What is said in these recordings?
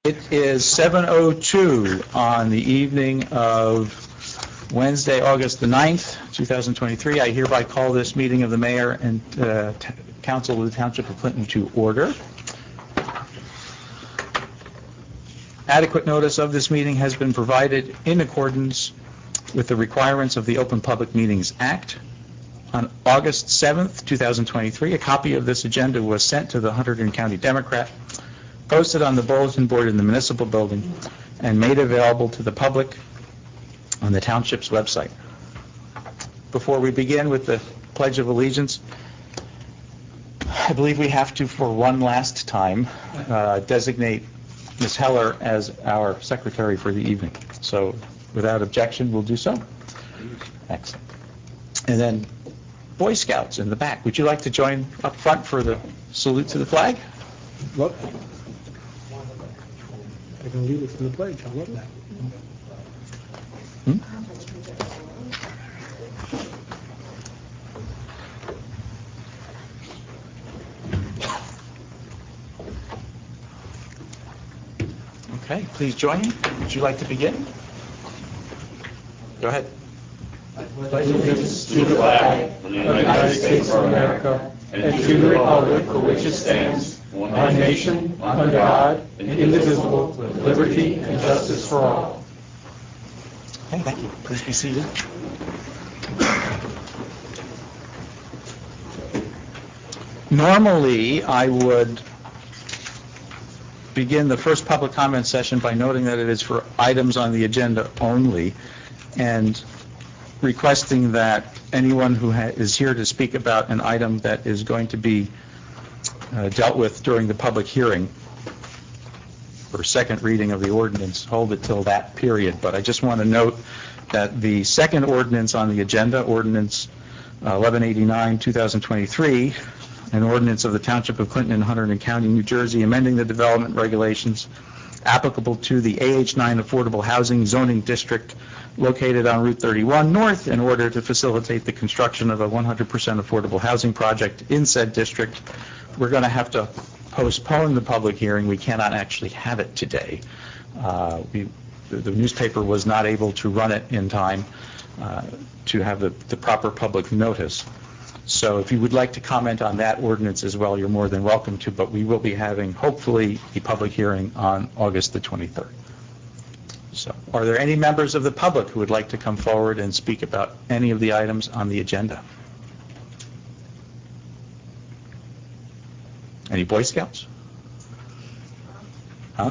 It is 7:02 on the evening of Wednesday, August the 9th, 2023. I hereby call this meeting of the Mayor and Council of the Township of Clinton to order. Adequate notice of this meeting has been provided in accordance with the requirements of the Open Public Meetings Act. On August 7th, 2023, a copy of this agenda was sent to the Hunterdon County Democrat, posted on the bulletin board in the municipal building, and made available to the public on the township's website. Before we begin with the Pledge of Allegiance, I believe we have to, for one last time, designate Ms. Heller as our secretary for the evening. So without objection, we'll do so. Excellent. And then Boy Scouts in the back. Would you like to join up front for the salute to the flag? Look. I can lead us to the pledge. I love that. Okay, please join me. Would you like to begin? Go ahead. I pledge allegiance to the flag of the United States of America and to the republic for which it stands, one nation, under God, indivisible, with liberty and justice for all. Okay, thank you. Please be seated. Normally, I would begin the first public comment session by noting that it is for items on the agenda only, and requesting that anyone who is here to speak about an item that is going to be dealt with during the public hearing or second reading of the ordinance, hold it till that period. But I just want to note that the second ordinance on the agenda, Ordinance 1189, 2023, an ordinance of the Township of Clinton and Hunterdon County, New Jersey, amending the development regulations applicable to the AH9 Affordable Housing Zoning District located on Route 31 North in order to facilitate the construction of a 100% affordable housing project in said district. We're going to have to postpone the public hearing. We cannot actually have it today. The newspaper was not able to run it in time to have the proper public notice. So if you would like to comment on that ordinance as well, you're more than welcome to, but we will be having, hopefully, a public hearing on August the 23rd. So are there any members of the public who would like to come forward and speak about any of the items on the agenda? Any Boy Scouts? Huh?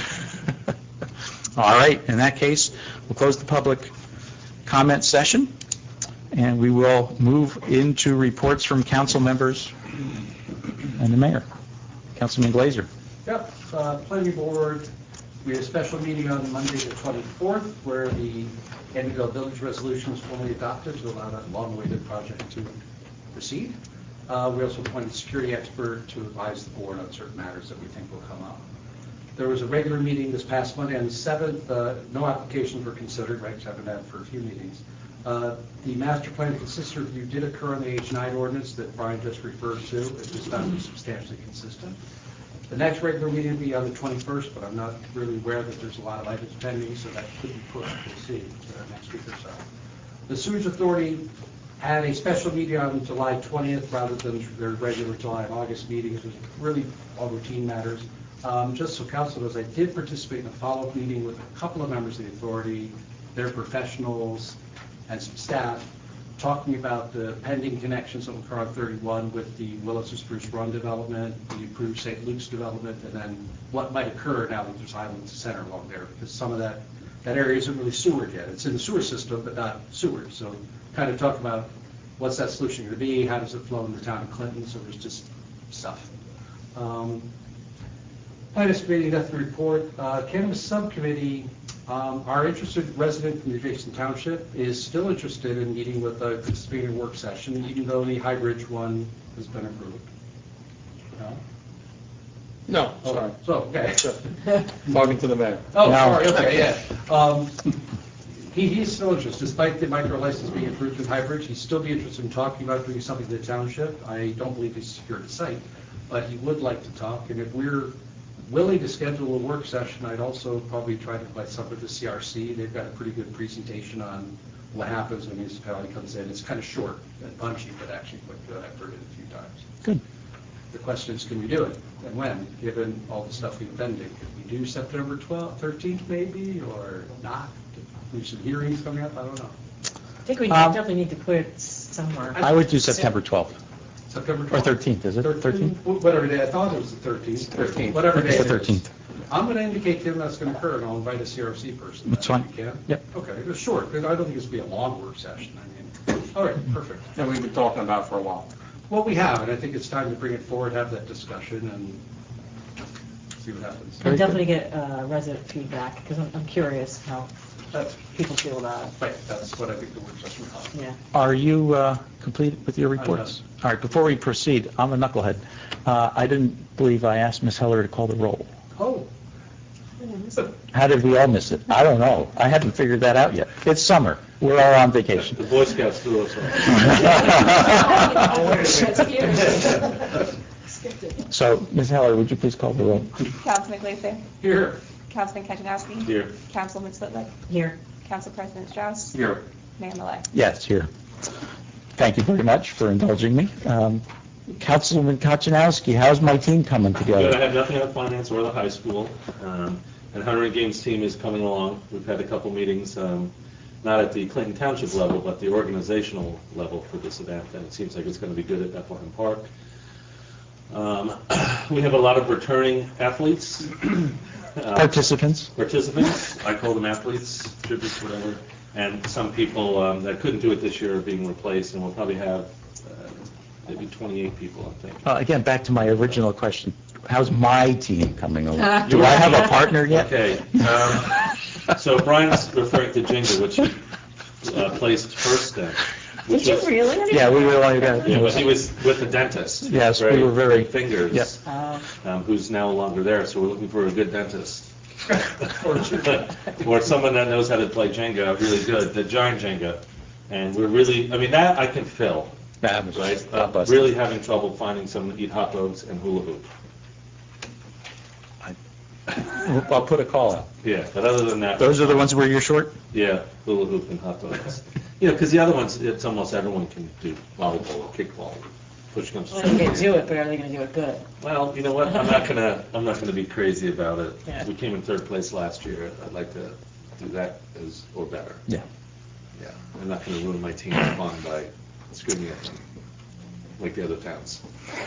All right, in that case, we'll close the public comment session, and we will move into reports from council members and the mayor. Councilman Glazer. Yep, planning board. We had a special meeting on Monday the 24th where the Annandale Village resolution was formally adopted to allow that long-awaited project to proceed. We also appointed a security expert to advise the board on certain matters that we think will come up. There was a regular meeting this past Monday on the 7th. No applications were considered, right, because I've been at for a few meetings. The master plan consistency review did occur on the H9 ordinance that Brian just referred to. It was found to be substantially consistent. The next regular meeting will be on the 21st, but I'm not really aware that there's a lot of items pending, so that could be pushed. We'll see next week or so. The Sewage Authority had a special meeting on July 20th rather than their regular July and August meetings. It was really all routine matters. Just so council knows, I did participate in a follow-up meeting with a couple of members of the authority, their professionals, and some staff, talking about the pending connections of Car 31 with the Willis and Spruce Run development, the approved St. Luke's development, and then what might occur now that there's Highlands Center along there, because some of that area isn't really sewered yet. It's in the sewer system, but not sewered. So kind of talk about what's that solution going to be, how does it flow in the town of Clinton, so there's just stuff. Finance Committee, nothing to report. Cannabis Subcommittee, our interested resident from the adjacent township is still interested in meeting with a participating work session, even though the High Bridge one has been approved. No? No, sorry. So, okay. Talking to the mayor. Oh, sorry, okay, yeah. He's still interested, despite the micro license being approved in High Bridge. He'd still be interested in talking about doing something in the township. I don't believe he's secured a site, but he would like to talk. And if we're willing to schedule a work session. I'd also probably try to invite some of the CRC. They've got a pretty good presentation on what happens when a municipality comes in. It's kind of short and punchy, but actually quite good. I've heard it a few times. Good. The question is, can we do it, and when, given all the stuff we've been doing? Could we do September 12th, 13th maybe, or not? There's some hearings coming up, I don't know. I think we definitely need to put it somewhere. I would do September 12th. September 12th. Or 13th, is it? 13th? Whatever day, I thought it was the 13th. 13th. Whatever day It's it the is. 13th. I'm going to indicate to him that's going to occur, and I'll invite a CRC person. That's fine. You can? Yep. Okay, it was short, because I don't think it's going to be a long work session. I mean, all right, perfect. And we've been talking about it for a while. Well, we have, and I think it's time to bring it forward, have that discussion, and see what happens. And definitely get resident feedback, because I'm curious how people feel about it. Right, that's what I think the work session will be. Yeah. Are you complete with your reports? All right, before we proceed, I'm a knucklehead. I didn't believe I asked Ms. Heller to call the roll. Oh. How did we all miss it? I don't know. I haven't figured that out yet. It's summer. We're all on vacation. The Boy Scouts threw us off. So, Ms. Heller, would you please call the roll? Councilman Gleason. Here. Councilman Kaczynowski. Here. Councilman Slitlick. Here. Council President Strauss. Here. Mayor Millay. Yes, here. Thank you very much for indulging me. Councilman Kaczynowski, how's my team coming Good. I together? have nothing on finance or the high school. And Hunter and Games team is coming along. We've had a couple meetings, not at the Clinton Township level, but the organizational level for this event, and it seems like it's going to be good at Bethlehem Park. We have a lot of returning athletes. Participants? Participants. I call them athletes, tributes, whatever. And some people that couldn't do it this year are being replaced, and we'll probably have maybe 28 people, I think. Again, back to my original question. How's my team coming along? Do I have a partner yet? Okay. So Brian's referring to Jenga, which he placed first then. Did you really? Yeah, we really got. Yeah, but he was with the dentist. Yes, we were very- Big fingers. Yep. Who's now no longer there, so we're looking for a good dentist. Or someone that knows how to play Jenga really good, the giant Jenga. And we're really, I mean, that I can fill. That was Right? blockbuster. Really having trouble finding someone to eat hot dogs and hula hoop. I'll put a call out. Yeah, but other than that. Those are the ones where you're short? Yeah, hula hoop and hot dogs. You know, because the other ones, it's almost everyone can do volleyball or kickball. Push comes to Well, they can do it, but are they going to do it good? Well, you know what? I'm not gonna be crazy about it. Yeah. We came in third place last year. I'd like to do that or better. Yeah. Yeah. I'm not gonna ruin my team's fun by screaming at them like the other towns.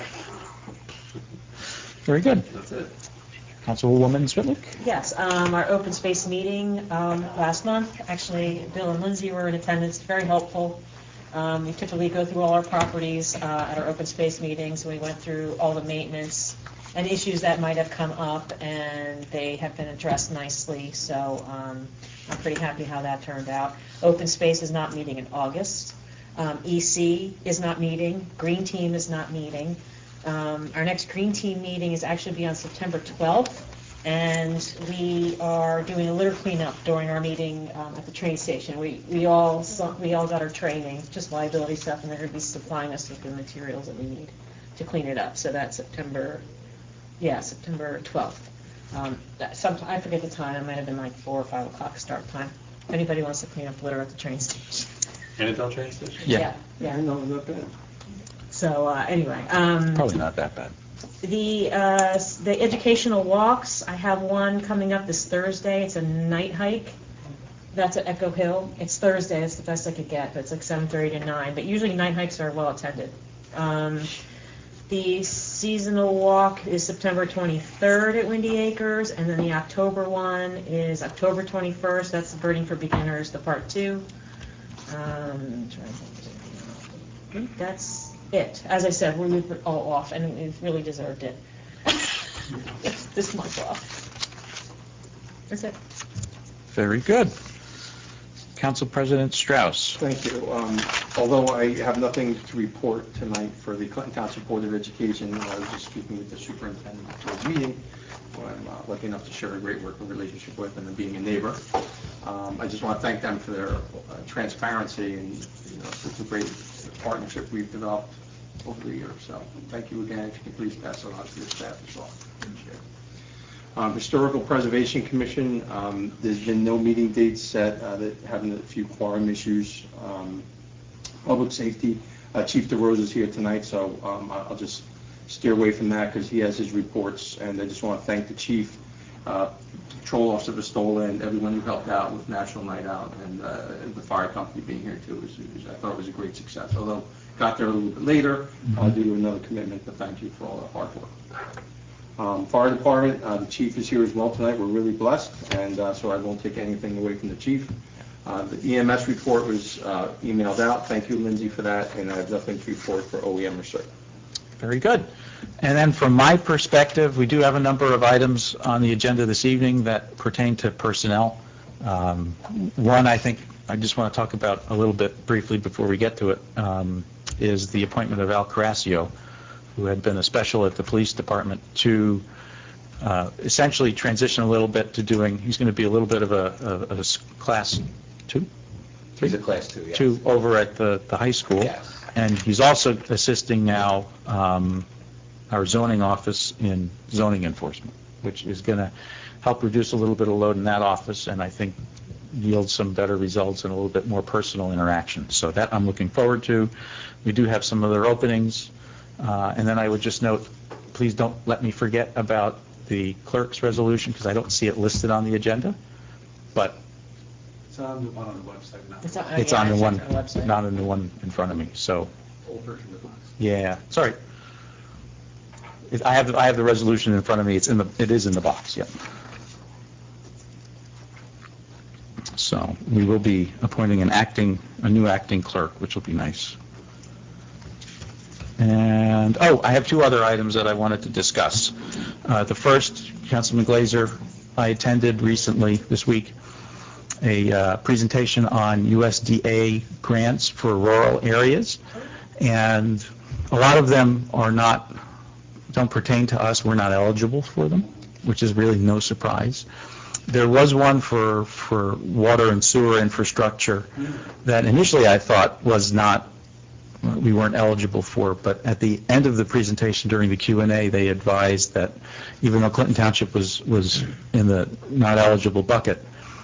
Very good. That's it. Councilwoman Switlick? Yes, our open space meeting last month, actually, Bill and Lindsay were in attendance, very helpful. We typically go through all our properties at our open space meetings. We went through all the maintenance and issues that might have come up, and they have been addressed nicely, so I'm pretty happy how that turned out. Open space is not meeting in August. EC is not meeting. Green Team is not meeting. Our next Green Team meeting is actually be on September 12th, and we are doing a litter cleanup during our meeting at the train station. We all got our training, just liability stuff, and they're going to be supplying us with the materials that we need to clean it up. So that's September 12th. I forget the time. It might have been like 4 or 5 o'clock start time. If anybody wants to clean up litter at the train station. Annandale train station? Yeah. Yeah. No, not bad. So anyway. Probably not that bad. The educational walks, I have one coming up this Thursday. It's a night hike. That's at Echo Hill. It's Thursday. It's the best I could get, but it's like 7:30 to 9. But usually night hikes are well attended. The seasonal walk is September 23rd at Windy Acres, and then the October one is October 21st. That's the Birding for Beginners, the part 2. I think that's it. As I said, we were all off, and we've really deserved it. This month off. That's it. Very good. Council President Strauss. Thank you. Although I have nothing to report tonight for the Clinton Township Board of Education, I was just speaking with the superintendent for his meeting, who I'm lucky enough to share a great working relationship with and being a neighbor. I just want to thank them for their transparency and such a great partnership we've developed over the years. So thank you again. If you can please pass it on to your staff as well. Appreciate it. Historical Preservation Commission, there's been no meeting dates set, that having a few quorum issues. Public Safety, Chief DeRose is here tonight, so I'll just steer away from that because he has his reports, and I just want to thank the Chief, Patrol Officer Pistola, and everyone who helped out with National Night Out, and the fire company being here too. I thought it was a great success, although got there a little bit later. I'll do another commitment to thank you for all the hard work. Fire Department, the Chief is here as well tonight. We're really blessed, and so I won't take anything away from the Chief. The EMS report was emailed out. Thank you, Lindsay, for that, and I have nothing to report for OEM or CERT. Very good. And then from my perspective, we do have a number of items on the agenda this evening that pertain to personnel. One, I think I just want to talk about a little bit briefly before we get to it, is the appointment of Al Carasio, who had been a special at the police department, to essentially transition a little bit to doing, he's going to be a little bit of a class 2? He's a class 2, yes. 2 over at the high school. Yes. And he's also assisting now our zoning office in zoning enforcement, which is going to help reduce a little bit of load in that office, and I think yield some better results and a little bit more personal interaction. So that I'm looking forward to. We do have some other openings. And then I would just note, please don't let me forget about the clerk's resolution, because I don't see it listed on the agenda, but It's on the one on the website now. it's on the one, not on the one in front of me. So, Old version of the box. yeah, sorry. I have the resolution in front of me. It is in the box. Yep. So we will be appointing a new acting clerk, which will be nice. And, I have 2 other items that I wanted to discuss. The first, Councilman Glazer, I attended recently this week a presentation on USDA grants for rural areas, and a lot of them don't pertain to us. We're not eligible for them, which is really no surprise. There was one for water and sewer infrastructure that initially I thought we weren't eligible for, but at the end of the presentation during the Q&A, they advised that even though Clinton Township was in the not eligible bucket,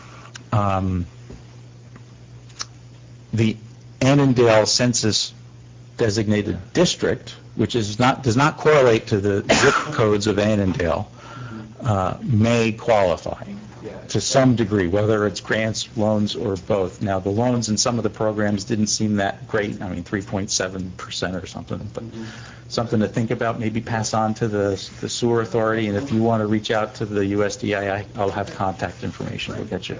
the Annandale census designated district, which does not correlate to the zip codes of Annandale, may qualify to some degree, whether it's grants, loans, or both. Now, the loans in some of the programs didn't seem that great. 3.7% or something, but something to think about. Maybe pass on to the sewer authority, and if you want to reach out to the USDA, I'll have contact information. We'll get you.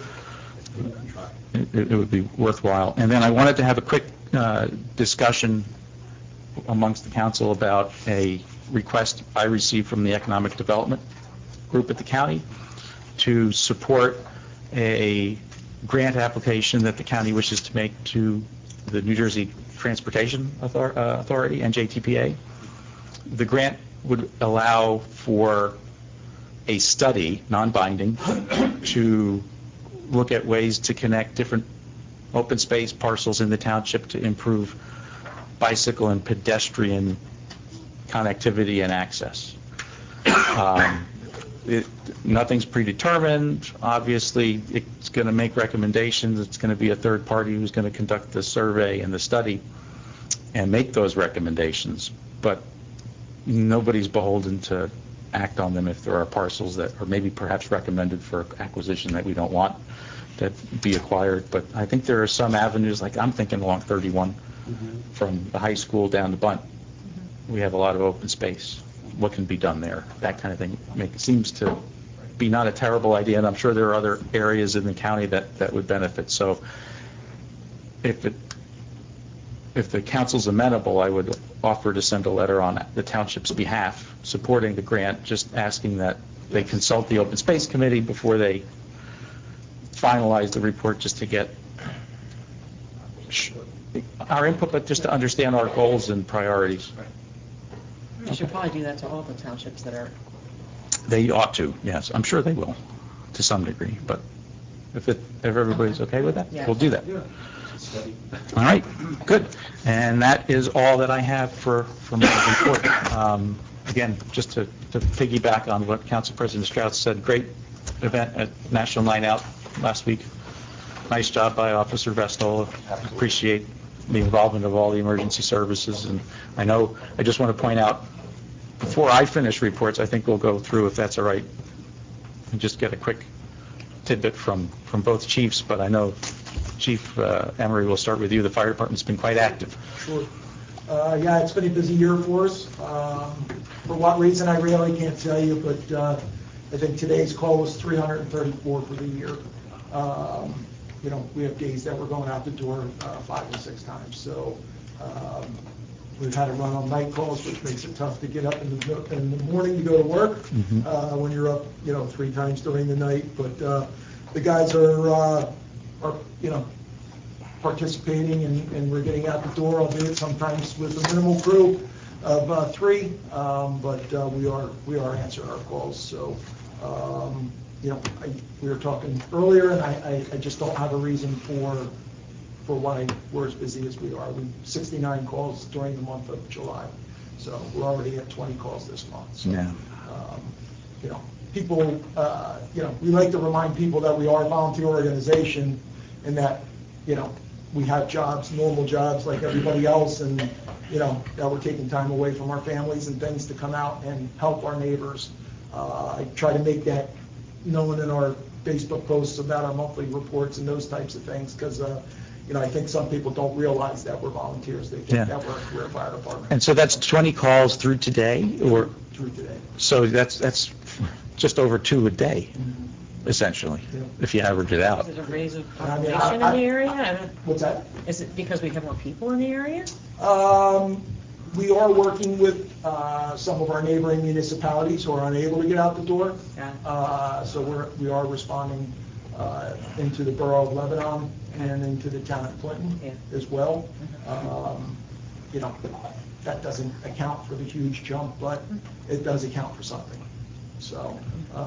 It would be worthwhile. And then I wanted to have a quick discussion amongst the council about a request I received from the Economic Development Group at the county to support a grant application that the county wishes to make to the New Jersey Transportation Authority, NJTPA. The grant would allow for a study, non-binding, to look at ways to connect different open space parcels in the township to improve bicycle and pedestrian connectivity and access. Nothing's predetermined. Obviously, it's going to make recommendations. It's going to be a third party who's going to conduct the survey and the study and make those recommendations. But nobody's beholden to act on them if there are parcels that are maybe perhaps recommended for acquisition that we don't want to be acquired. But I think there are some avenues, like I'm thinking along 31 from the high school down to Bunt. We have a lot of open space. What can be done there? That kind of thing seems to be not a terrible idea, and I'm sure there are other areas in the county that would benefit. So if the council's amenable, I would offer to send a letter on the township's behalf supporting the grant, just asking that they consult the Open Space Committee before they finalize the report, just to get our input, but just to understand our goals and priorities. We should probably do that to all the townships that are... They ought to, yes. I'm sure they will, to some degree. But if everybody's okay with that, we'll do that. All right, good. And that is all that I have for my report. again, just to piggyback on what Council President Strauss said, great event at National Night Out last week. Nice job by Officer Vestal. Appreciate the involvement of all the emergency services. And I just want to point out, before I finish reports, I think we'll go through, if that's all right, and just get a quick tidbit from both chiefs. But I know Chief Emery, will start with you. The fire department's been quite active. Sure. Yeah, it's been a busy year for us. For what reason, I really can't tell you, but I think today's call was 334 for the year. We have days that we're going out the door 5 or 6 times. So we've had to run on night calls, which makes it tough to get up in the morning to go to work when you're up, 3 times during the night. But the guys are participating, and we're getting out the door, albeit sometimes with a minimal crew of 3, but we are answering our calls. So we were talking earlier, and I just don't have a reason for why we're as busy as we are. We 69 calls during the month of July, so we're already at 20 calls this month. So, yeah. People, we like to remind people that we are a volunteer organization, and that we have jobs, normal jobs like everybody else, and that we're taking time away from our families and things to come out and help our neighbors. I try to make that known in our Facebook posts about our monthly reports and those types of things, because I think some people don't realize that we're volunteers. They think that we're a fire department. And so that's 20 calls through today, or through today. So that's just over 2 a day, essentially, if you average it out. Is it a raise of population in the area? What's that? Is it because we have more people in the area? We are working with some of our neighboring municipalities who are unable to get out the door. So we are responding into the borough of Lebanon and into the town of Clinton as well. That doesn't account for the huge jump, but it does account for something. So,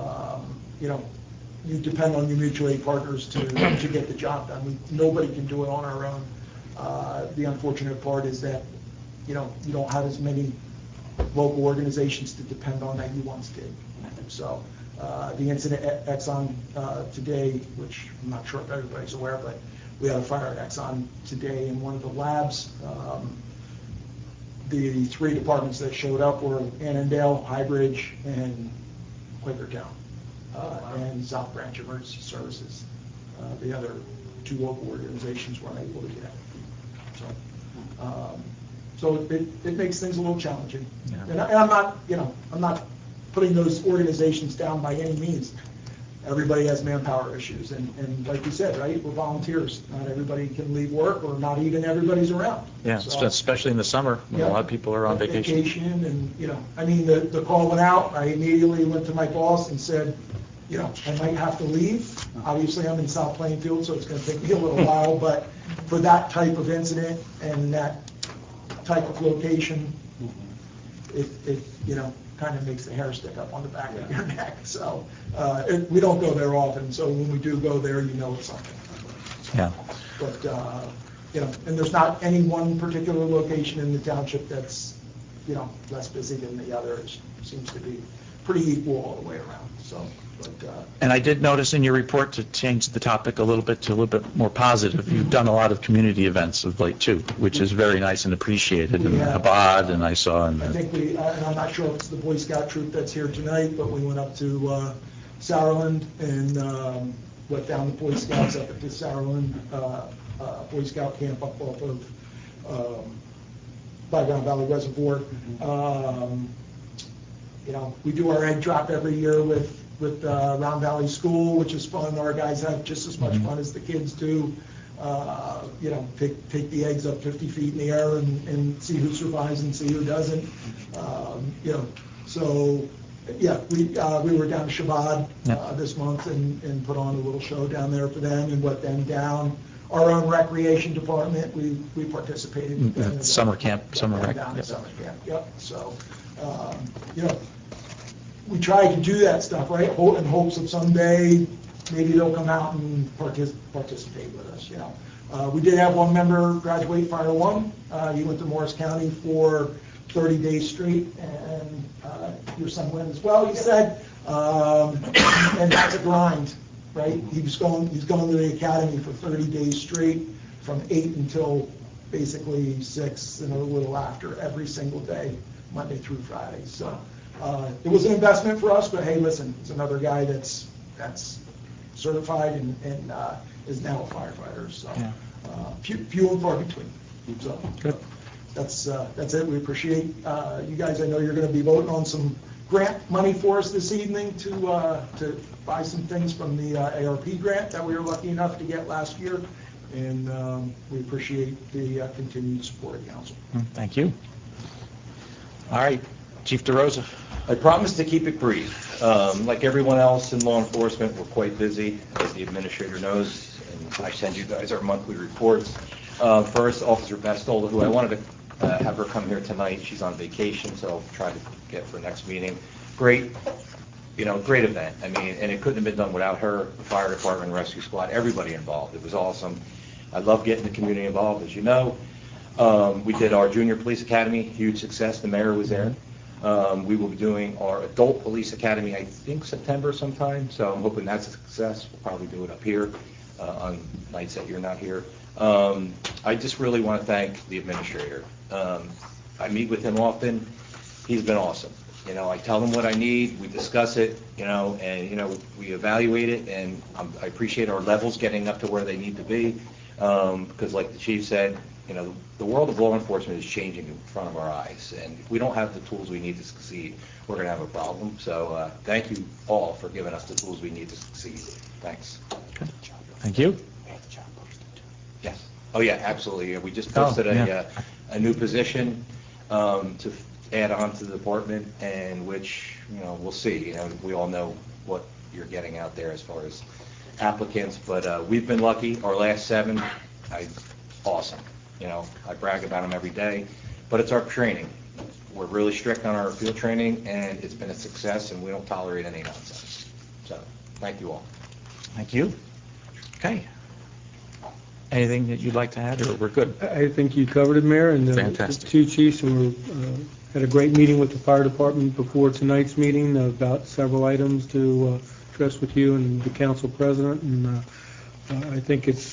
you depend on your mutual aid partners to get the job done. Nobody can do it on our own. The unfortunate part is that, you don't have as many local organizations to depend on that you once did. So, the incident at Exxon today, which I'm not sure if everybody's aware, but we had a fire at Exxon today in one of the labs. The 3 departments that showed up were Annandale, Highbridge, and Quakertown, and South Branch Emergency Services. The other 2 local organizations weren't able to get out. So it makes things a little challenging. And I'm not putting those organizations down by any means. Everybody has manpower issues, and like you said, right, we're volunteers. Not everybody can leave work, or not even everybody's around. Yeah, so, especially in the summer when a lot of people are on vacation. And the call went out. I immediately went to my boss and said, I might have to leave. Obviously, I'm in South Plainfield, so it's going to take me a little while, but for that type of incident and that type of location, it kind of makes the hair stick up on the back of your neck. So we don't go there often, so when we do go there, it's something. Yeah. But and there's not any one particular location in the township that's less busy than the other. It seems to be pretty equal all the way around. So. And I did notice in your report, to change the topic a little bit to a little bit more positive, you've done a lot of community events of late too, which is very nice and appreciated. And Chabad, and I saw. And I think and I'm not sure if it's the Boy Scout troop that's here tonight, but we went up to Saraland and went down the Boy Scouts up at the Saraland Boy Scout camp up off of by Round Valley Reservoir. We do our egg drop every year with Round Valley School, which is fun. Our guys have just as much fun as the kids do. Take the eggs up 50 feet in the air and see who survives and see who doesn't. So we were down to Chabad this month and put on a little show down there for them and let them down. Our own recreation department, we participated in summer camp, summer rec. Down at summer camp. Yep. So we try to do that stuff, right? In hopes of someday maybe they'll come out and participate with us. We did have one member graduate Fire 1. He went to Morris County for 30 days straight and your son went as well, he said. And that's a grind, right? He's going to the academy for 30 days straight from 8 until basically 6 and a little after every single day, Monday through Friday. So it was an investment for us, but hey, listen, it's another guy that's certified and is now a firefighter. So few and far between. So Good. that's it. We appreciate you guys. I know you're going to be voting on some grant money for us this evening to buy some things from the ARP grant that we were lucky enough to get last year, and we appreciate the continued support of council. Thank you. All right, Chief DeRosa. I promise to keep it brief. Like everyone else in law enforcement, we're quite busy, as the administrator knows, and I send you guys our monthly reports. First, Officer Bastola, who I wanted to have her come here tonight. She's on vacation, so I'll try to get for next meeting. Great event. I mean, and it couldn't have been done without her, the fire department, rescue squad, everybody involved. It was awesome. I love getting the community involved, as you know. We did our junior police academy, huge success. The mayor was there. We will be doing our adult police academy, I think September sometime, so I'm hoping that's a success. We'll probably do it up here on nights that you're not here. I just really want to thank the administrator. I meet with him often. He's been awesome. I tell him what I need, we discuss it, and, we evaluate it, and I appreciate our levels getting up to where they need to be, because like the chief said, the world of law enforcement is changing in front of our eyes, and if we don't have the tools we need to succeed, we're going to have a problem. So thank you all for giving us the tools we need to succeed. Thanks. Good. Thank you. Yes. Oh, yeah, absolutely. We just posted a new position to add on to the department, and which, we'll see. We all know what you're getting out there as far as applicants, but we've been lucky. Our last 7, awesome. I brag about them every day, but it's our training. We're really strict on our field training, and it's been a success, and we don't tolerate any nonsense. So, thank you all. Thank you. Okay. Anything that you'd like to add, or we're good? I think you covered it, Mayor, and Fantastic. the 2 chiefs, and we had a great meeting with the fire department before tonight's meeting about several items to address with you and the council president, and I think it's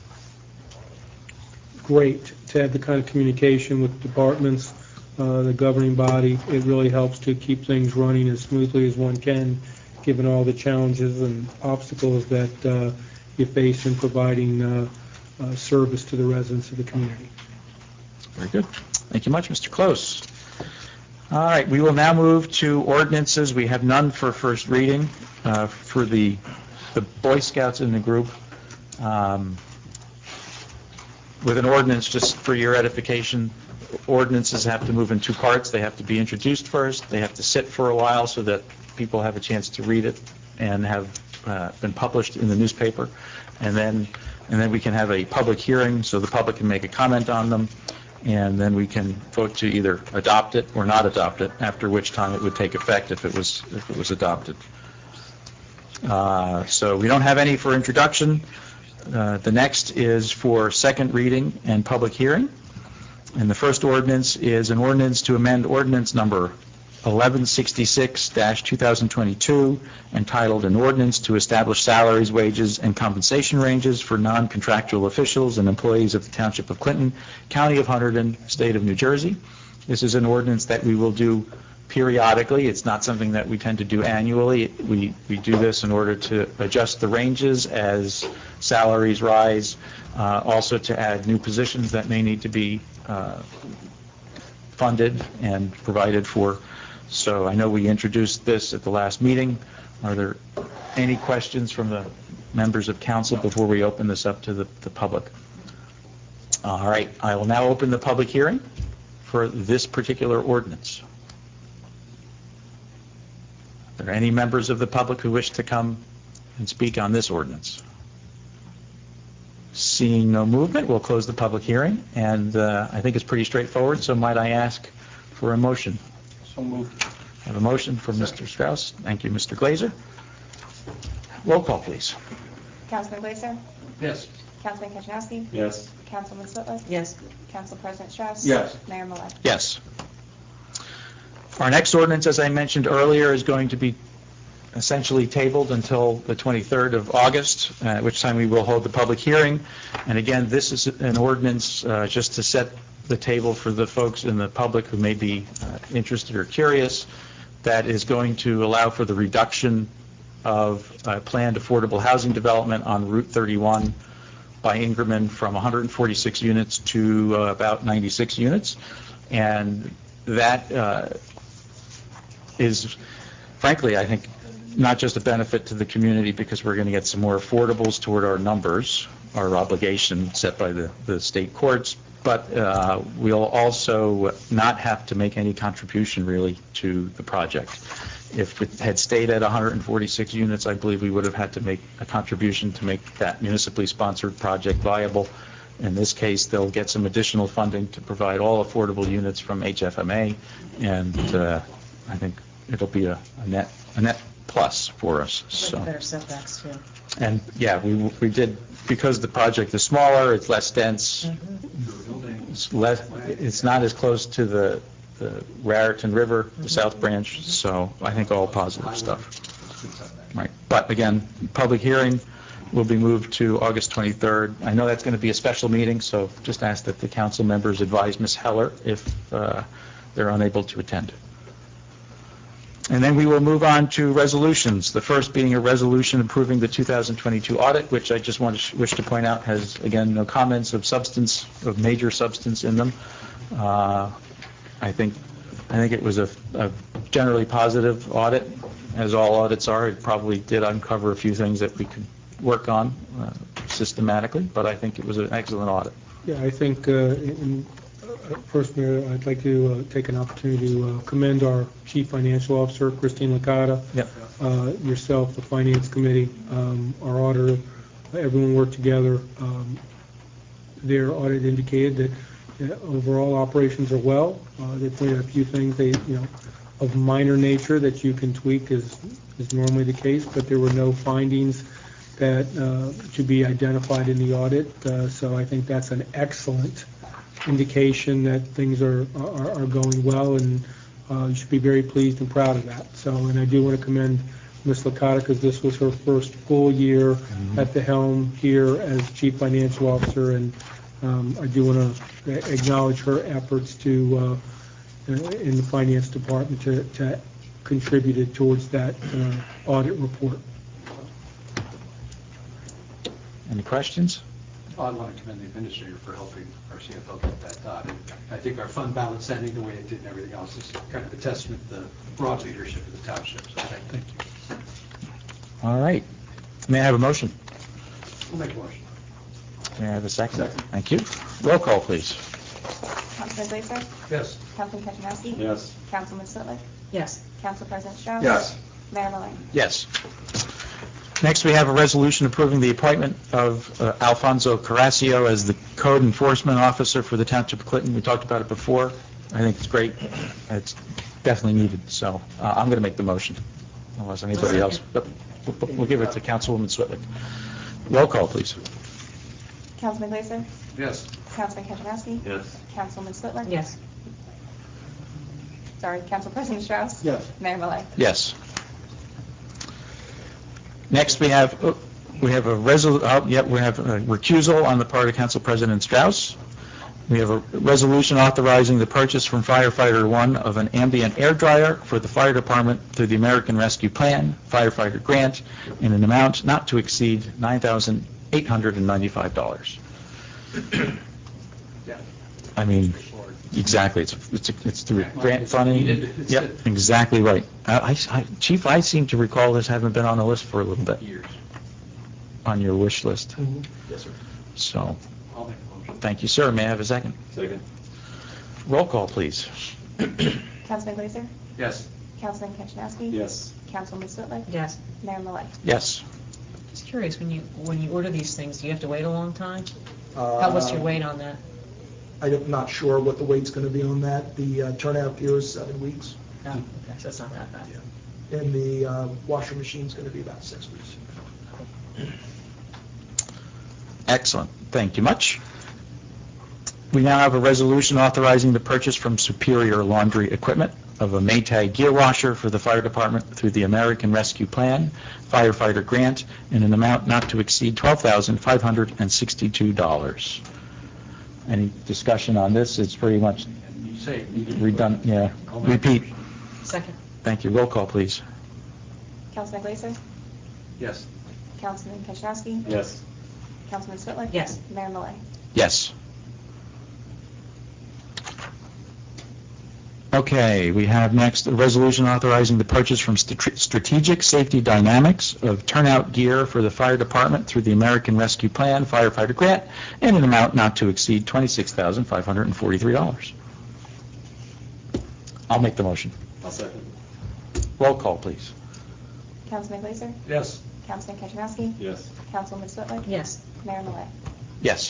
great to have the kind of communication with departments, the governing body. It really helps to keep things running as smoothly as one can, given all the challenges and obstacles that you face in providing service to the residents of the community. Very good. Thank you much, Mr. Close. All right, we will now move to ordinances. We have none for first reading. For the Boy Scouts in the group, with an ordinance, just for your edification, ordinances have to move in 2 parts. They have to be introduced first. They have to sit for a while so that people have a chance to read it and have been published in the newspaper. And then we can have a public hearing so the public can make a comment on them, and then we can vote to either adopt it or not adopt it, after which time it would take effect if it was adopted. So we don't have any for introduction. The next is for second reading and public hearing. And the first ordinance is an ordinance to amend ordinance number 1166-2022, entitled An Ordinance to Establish Salaries, Wages, and Compensation Ranges for Non-Contractual Officials and Employees of the Township of Clinton, County of Hunterdon, State of New Jersey. This is an ordinance that we will do periodically. It's not something that we tend to do annually. We do this in order to adjust the ranges as salaries rise, also to add new positions that may need to be funded and provided for. So I know we introduced this at the last meeting. Are there any questions from the members of council before we open this up to the public? All right, I will now open the public hearing for this particular ordinance. Are there any members of the public who wish to come and speak on this ordinance? Seeing no movement, we'll close the public hearing, and I think it's pretty straightforward, so might I ask for a motion? So moved. I have a motion from Mr. Strauss. Thank you, Mr. Glazer. Roll call, please. Councilman Glazer? Yes. Councilman Kaczynowski? Yes. Councilman Slitless? Yes. Council President Strauss? Yes. Mayor Millett? Yes. Our next ordinance, as I mentioned earlier, is going to be essentially tabled until the 23rd of August, at which time we will hold the public hearing. And again, this is an ordinance just to set the table for the folks in the public who may be interested or curious, that is going to allow for the reduction of planned affordable housing development on Route 31 by Ingerman from 146 units to about 96 units. And that is, frankly, I think, not just a benefit to the community because we're going to get some more affordables toward our numbers, our obligation set by the state courts, but we'll also not have to make any contribution really to the project. If it had stayed at 146 units, I believe we would have had to make a contribution to make that municipally sponsored project viable. In this case, they'll get some additional funding to provide all affordable units from HFMA, and I think it'll be a net plus for us. So Better setbacks, too. And yeah, we did, because the project is smaller, it's less dense, it's not as close to the Raritan River, the South Branch, so I think all positive stuff. Right. But again, public hearing will be moved to August 23rd. I know that's going to be a special meeting, so just ask that the council members advise Ms. Heller if they're unable to attend. And then we will move on to resolutions, the first being a resolution approving the 2022 audit, which I just wish to point out has, again, no comments of major substance in them. I think it was a generally positive audit, as all audits are. It probably did uncover a few things that we could work on systematically, but I think it was an excellent audit. Yeah, I think, first, Mayor, I'd like to take an opportunity to commend our Chief Financial Officer, Christine Licata, yourself, the Finance Committee, our auditor, everyone worked together. Their audit indicated that overall operations are well. They pointed out a few things of minor nature that you can tweak is normally the case, but there were no findings that should be identified in the audit. So I think that's an excellent indication that things are going well, and you should be very pleased and proud of that. So, and I do want to commend Ms. Licata because this was her first full year at the helm here as Chief Financial Officer, and I do want to acknowledge her efforts to in the Finance Department to contributed towards that audit report. Any questions? I want to commend the administrator for helping our CFO get that done. I think our fund balance ending the way it did and everything else is kind of a testament to the broad leadership of the township. So thank you. All right. May I have a motion? We'll make a motion. May I have a second? Thank you. Roll call, please. Councilman Glaser? Yes. Councilman Kaczynowski? Yes. Councilman Sitlick? Yes. Council President Strauss? Yes. Mayor Malloy? Yes. Next, we have a resolution approving the appointment of Alfonso Carrascio as the Code Enforcement Officer for the Township of Clinton. We talked about it before. I think it's great. It's definitely needed. So I'm going to make the motion, unless anybody else. But we'll give it to Councilwoman Switlick. Roll call, please. Councilman Glaser? Yes. Councilman Kaczynowski? Yes. Councilman Sitlick? Yes. Sorry, Council President Strauss? Yes. Mayor Malloy? Yes. Next, we have a recusal on the part of Council President Strauss. We have a resolution authorizing the purchase from Firefighter 1 of an ambient air dryer for the fire department through the American Rescue Plan firefighter grant in an amount not to exceed $9,895. Yeah. I mean, exactly. It's through grant funding. Yep, exactly right. Chief, I seem to recall this having been on the list for a little bit. Years. On your wish list. Yes, sir. So, I'll make a motion. thank you, sir. May I have a second? Second. Roll call, please. Councilman Glaser? Yes. Councilman Kaczynowski? Yes. Councilman Sitlick? Yes. Mayor Malloy? Yes. Just curious, when you order these things, do you have to wait a long time? What's your wait on that? I'm not sure what the wait's going to be on that. The turnout gear is 7 weeks, Oh, okay, so it's not that bad. and the washer machine's going to be about 6 weeks. Excellent. Thank you much. We now have a resolution authorizing the purchase from Superior Laundry Equipment of a Maytag gear washer for the fire department through the American Rescue Plan firefighter grant in an amount not to exceed $12,562. Any discussion on this? It's pretty much You say redundant, yeah. Repeat. Second. Thank you. Roll call, please. Councilman Glazer? Yes. Councilman Kaczynski? Yes. Councilman Switlick? Yes. Mayor Malay? Yes. Okay, we have next a resolution authorizing the purchase from Strategic Safety Dynamics of turnout gear for the fire department through the American Rescue Plan firefighter grant in an amount not to exceed $26,543. I'll make the motion. I'll second. Roll call, please. Councilman Glazer? Yes. Councilman Kaczynski? Yes. Councilman Switlick? Yes. Mayor Malay? Yes.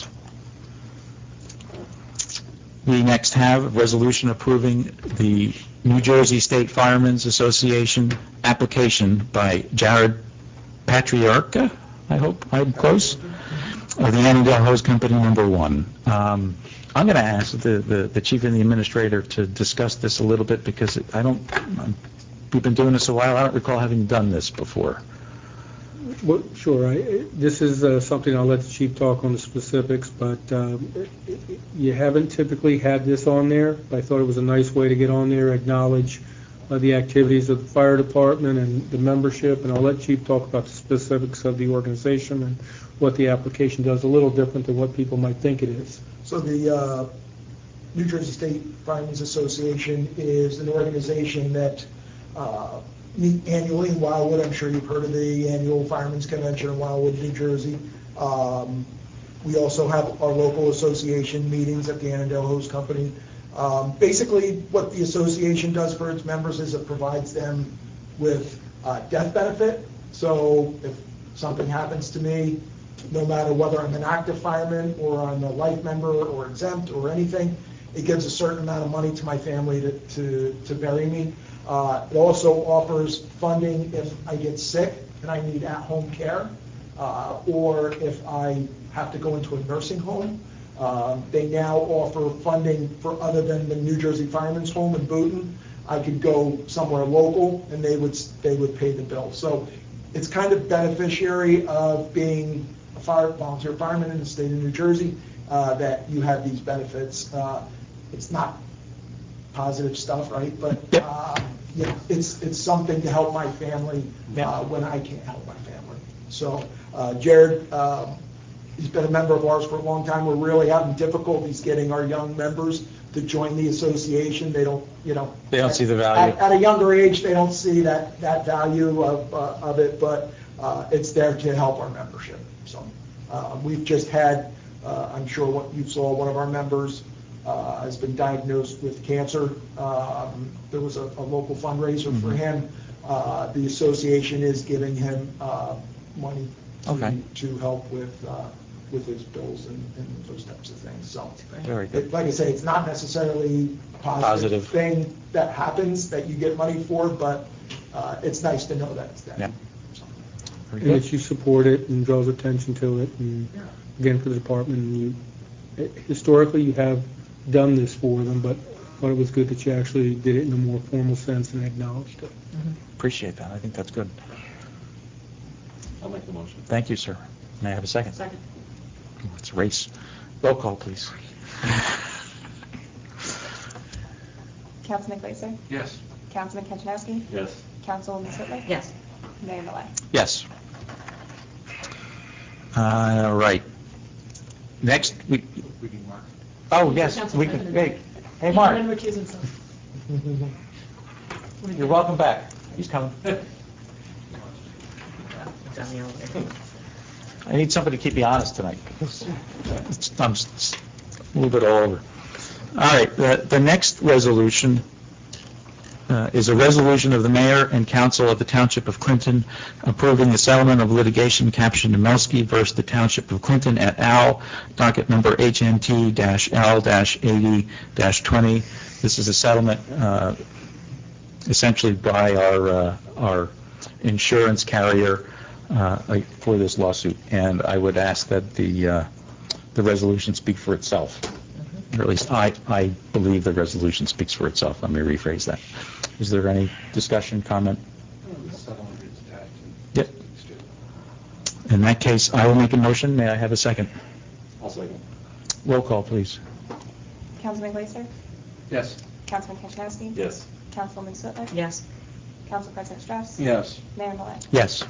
We next have a resolution approving the New Jersey State Firemen's Association application by Jared Patriarca, I hope I'm close, of the Annandale Hose Company number 1. I'm going to ask the chief and the administrator to discuss this a little bit because we've been doing this a while. I don't recall having done this before. Well, sure. This is something I'll let the chief talk on the specifics, but you haven't typically had this on there. I thought it was a nice way to get on there, acknowledge the activities of the fire department and the membership, and I'll let chief talk about the specifics of the organization and what the application does, a little different than what people might think it is. So the New Jersey State Firemen's Association is an organization that meet annually in Wildwood. I'm sure you've heard of the annual Firemen's Convention in Wildwood, New Jersey. We also have our local association meetings at the Annandale Hose Company. Basically, what the association does for its members is it provides them with death benefit. So if something happens to me, no matter whether I'm an active fireman or I'm a life member or exempt or anything, it gives a certain amount of money to my family to bury me. It also offers funding if I get sick and I need at-home care, or if I have to go into a nursing home. They now offer funding for other than the New Jersey Fireman's Home in Boonton. I could go somewhere local and they would pay the bill. So it's kind of beneficiary of being a volunteer fireman in the state of New Jersey that you have these benefits. It's not positive stuff, right? But it's something to help my family when I can't help my family. So Jared, he's been a member of ours for a long time. We're really having difficulties getting our young members to join the association. They don't, They don't see the value. At a younger age, they don't see that value of it, but it's there to help our membership. So we've just had, I'm sure what you saw, one of our members has been diagnosed with cancer. There was a local fundraiser for him. The association is giving him money to help with his bills and those types of things. So, Very good. like I say, it's not necessarily a positive thing that happens that you get money for, but it's nice to know that it's there. Yeah. So. And that you support it and draws attention to it, and again for the department. Historically, you have done this for them, but thought it was good that you actually did it in a more formal sense and acknowledged it. Appreciate that. I think that's good. I'll make the motion. Thank you, sir. May I have a second? Second. Oh, it's a race. Roll call, please. Councilman Glazer? Yes. Councilman Kaczynski? Yes. Councilwoman Switlick? Yes. Mayor Malay? Yes. Right. Next, oh, yes, we can, hey, Mark. You're welcome back. He's coming. I need somebody to keep me honest tonight, because I'm just a little bit all over. All right, the next resolution is a resolution of the mayor and council of the Township of Clinton approving the settlement of litigation captioned Melski versus the Township of Clinton et al., docket number HNT-L-80-20. This is a settlement essentially by our insurance carrier for this lawsuit, and I would ask that the resolution speak for itself. Or at least I believe the resolution speaks for itself. Let me rephrase that. Is there any discussion, comment? Yep. In that case, I will make a motion. May I have a second? I'll second. Roll call, please. Councilman Glazer? Yes. Councilman Kaczynski? Yes. Councilwoman Sweatlick? Yes. Council President Strauss? Yes. Mayor Millett? Yes.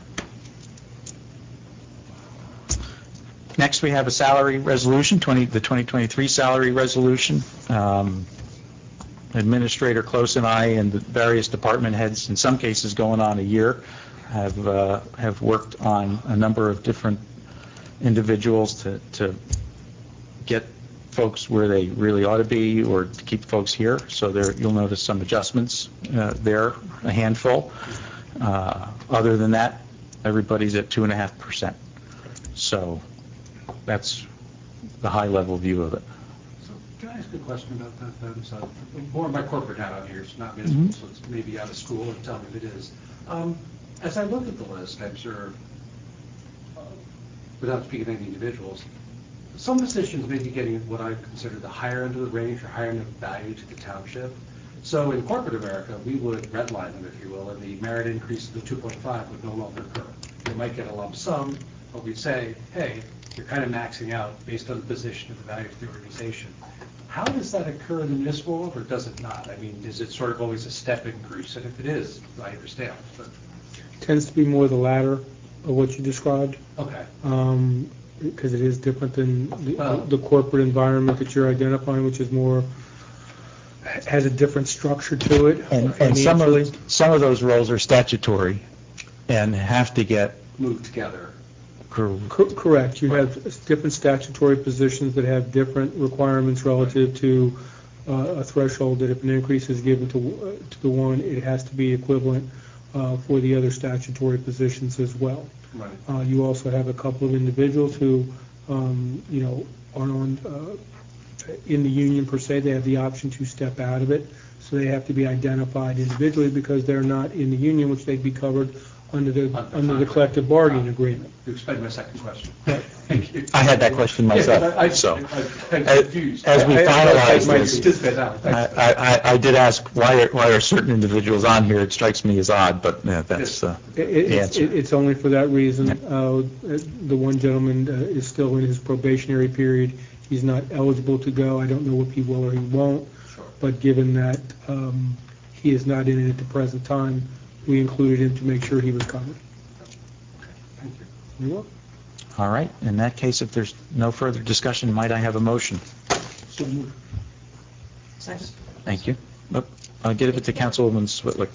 Next, we have a salary resolution, the 2023 salary resolution. Administrator Close and I and the various department heads, in some cases going on a year, have worked on a number of different individuals to get folks where they really ought to be or to keep folks here. So you'll notice some adjustments there, a handful. Other than that, everybody's at 2.5%. So that's the high-level view of it. So can I ask a question about that then? So more of my corporate hat on here, it's not municipal, so it's maybe out of school, and tell me if it is. As I look at the list, I'm sure, without speaking of any individuals, some positions may be getting what I consider the higher end of the range or higher end of value to the township. So in corporate America, we would redline them, if you will, and the merit increase of the 2.5 would no longer occur. They might get a lump sum, but we'd say, hey, you're kind of maxing out based on the position of the value of the organization. How does that occur in the municipal world, or does it not? I mean, is it sort of always a step increase? And if it is, I understand. But Tends to be more the latter of what you described. okay. Because it is different than the corporate environment that you're identifying, which is more, has a different structure to it. And some of those roles are statutory and have to get Moved together. Correct. You have different statutory positions that have different requirements relative to a threshold that if an increase is given to the one, it has to be equivalent for the other statutory positions as well. Right. You also have a couple of individuals who, aren't on in the union per se. They have the option to step out of it, so they have to be identified individually because they're not in the union, which they'd be covered under the collective bargaining agreement. You explained my second question. Thank you. I had that question myself. I'm confused. As we finalize this, Participate out. I did ask why are certain individuals on here. It strikes me as odd, but that's the answer. It's only for that reason. The one gentleman is still in his probationary period. He's not eligible to go. I don't know if he will or he won't. Sure. But given that he is not in it at the present time, we included him to make sure he was covered. Thank you. You're welcome. All right. In that case, if there's no further discussion, might I have a motion? So moved. Second. Thank you. I'll give it to Councilwoman Switlick.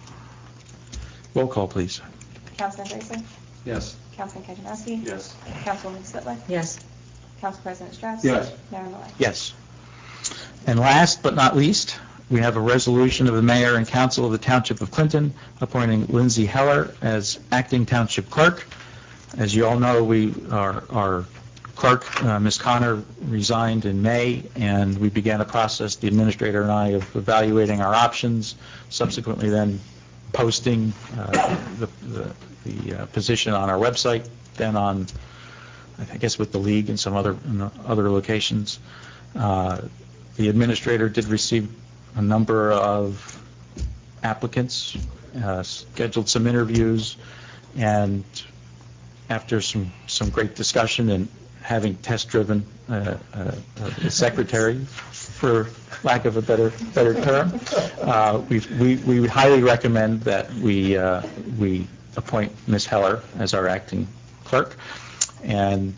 Roll call, please. Councilman Glazer? Yes. Councilman Kaczynski? Yes. Councilwoman Sweatlick? Yes. Council President Strauss? Yes. Mayor Millett? Yes. And last but not least, we have a resolution of the mayor and council of the Township of Clinton appointing Lindsay Heller as acting township clerk. As you all know, our clerk, Ms. Connor, resigned in May, and we began a process, the administrator and I, of evaluating our options, subsequently then posting the position on our website, then on, I guess, with the league and some other locations. The administrator did receive a number of applicants, scheduled some interviews, and after some great discussion and having test-driven a secretary, for lack of a better term, we would highly recommend that we appoint Ms. Heller as our acting clerk, and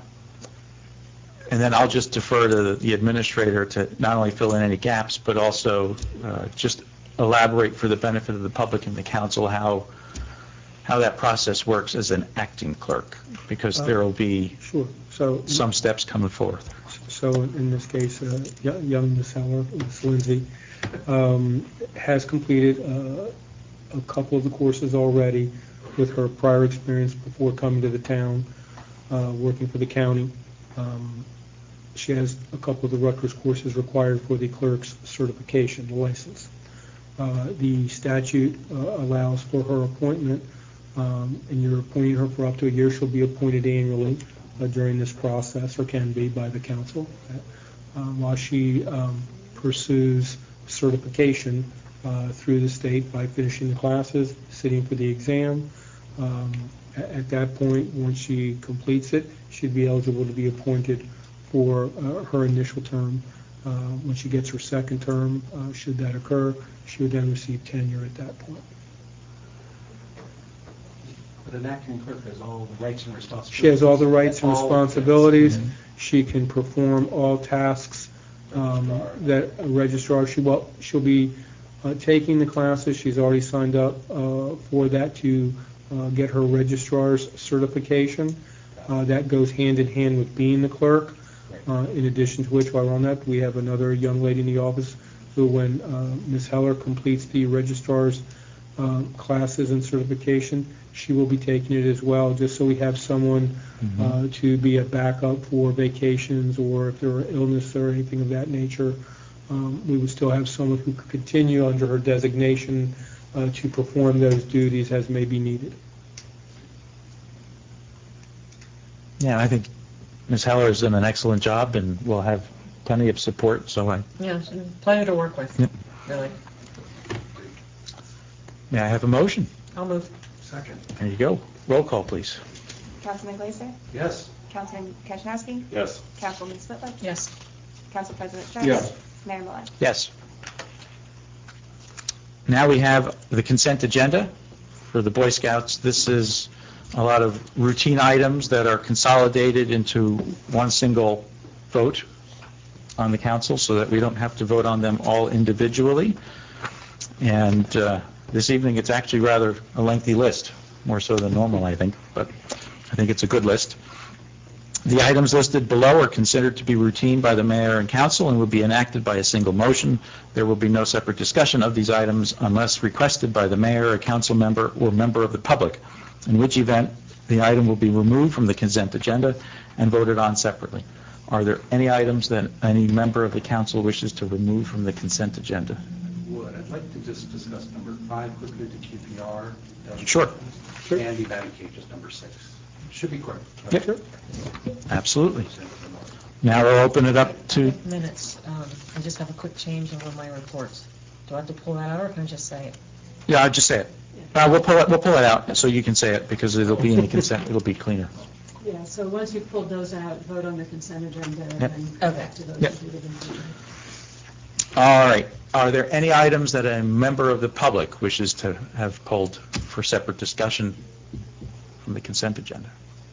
then I'll just defer to the administrator to not only fill in any gaps, but also just elaborate for the benefit of the public and the council how that process works as an acting clerk, because there will be some steps coming forth. So in this case, young Ms. Heller, Ms. Lindsay, has completed a couple of the courses already with her prior experience before coming to the town, working for the county. She has a couple of the Rutgers courses required for the clerk's certification, the license. The statute allows for her appointment, and you're appointing her for up to a year. She'll be appointed annually during this process, or can be by the council. While she pursues certification, through the state by finishing the classes, sitting for the exam. At that point, once she completes it, she'd be eligible to be appointed for her initial term. When she gets her second term, should that occur, she would then receive tenure at that point. But an acting clerk has all the rights and responsibilities. She has all the rights and responsibilities. Yes. She can perform all tasks that a registrar, she'll be taking the classes. She's already signed up for that to get her registrar's certification. That goes hand in hand with being the clerk. In addition to which, while we're on that, we have another young lady in the office who, when Ms. Heller completes the registrar's classes and certification, she will be taking it as well, just so we have someone to be a backup for vacations, or if there are illness or anything of that nature. We would still have someone who could continue under her designation to perform those duties as may be needed. Yeah, I think Ms. Heller has done an excellent job, and we'll have plenty of support, so Yeah, plenty to work with, Yep. really. May I have a motion? I'll move. Second. There you go. Roll call, please. Councilman Glazer? Yes. Councilman Kaczynowski? Yes. Councilman Spitler? Yes. Council President Strauss? Yes. Mayor Miller? Yes. Now we have the consent agenda for the Boy Scouts. This is a lot of routine items that are consolidated into one single vote on the council so that we don't have to vote on them all individually. And this evening it's actually rather a lengthy list, more so than normal, I think, but I think it's a good list. The items listed below are considered to be routine by the mayor and council and will be enacted by a single motion. There will be no separate discussion of these items unless requested by the mayor, a council member, or member of the public, in which event the item will be removed from the consent agenda and voted on separately. Are there any items that any member of the council wishes to remove from the consent agenda? I'd like to just discuss number 5 quickly, the QPR. Sure. And the batting cages, number 6. Should be quick. Yep. Sure. Absolutely. Now we'll open it up to... Minutes. I just have a quick change in one of my reports. Do I have to pull that out, or can I just say it? Yeah, I'll just say it. We'll pull it out so you can say it, because it'll be in the consent. It'll be cleaner. Yeah, so once you've pulled those out, vote on the consent agenda and Yep. then go back to those. Yep. you did in the- All right. Are there any items that a member of the public wishes to have pulled for separate discussion from the consent agenda?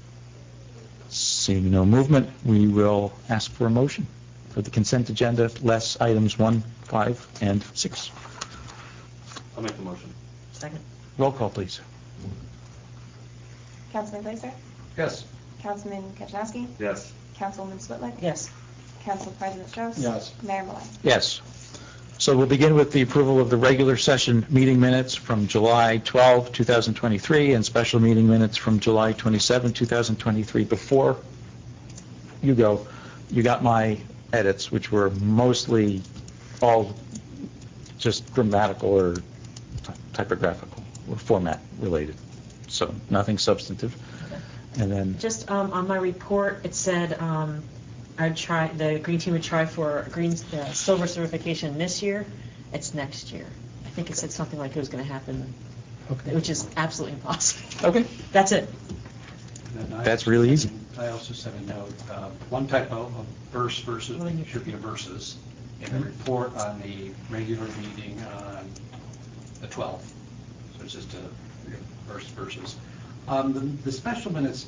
Seeing no movement, we will ask for a motion for the consent agenda, less items 1, 5, and 6. I'll make the motion. Second. Roll call, please. Councilman Glazer? Yes. Councilman Kaczynowski? Yes. Councilwoman Spitler? Yes. Council President Strauss? Yes. Mayor Miller? Yes. So we'll begin with the approval of the regular session meeting minutes from July 12, 2023, and special meeting minutes from July 27, 2023. Before you go, you got my edits, which were mostly all just grammatical or typographical or format related, so nothing substantive. And then Just on my report, it said the green team would try for silver certification this year. It's next year. I think it said something like it was going to happen, which is absolutely impossible. Okay. That's it. And then That's really easy. I also sent a note, one typo of verse versus, it should be a versus, in the report on the regular meeting on the 12th. So it's just a verse versus. The special minutes,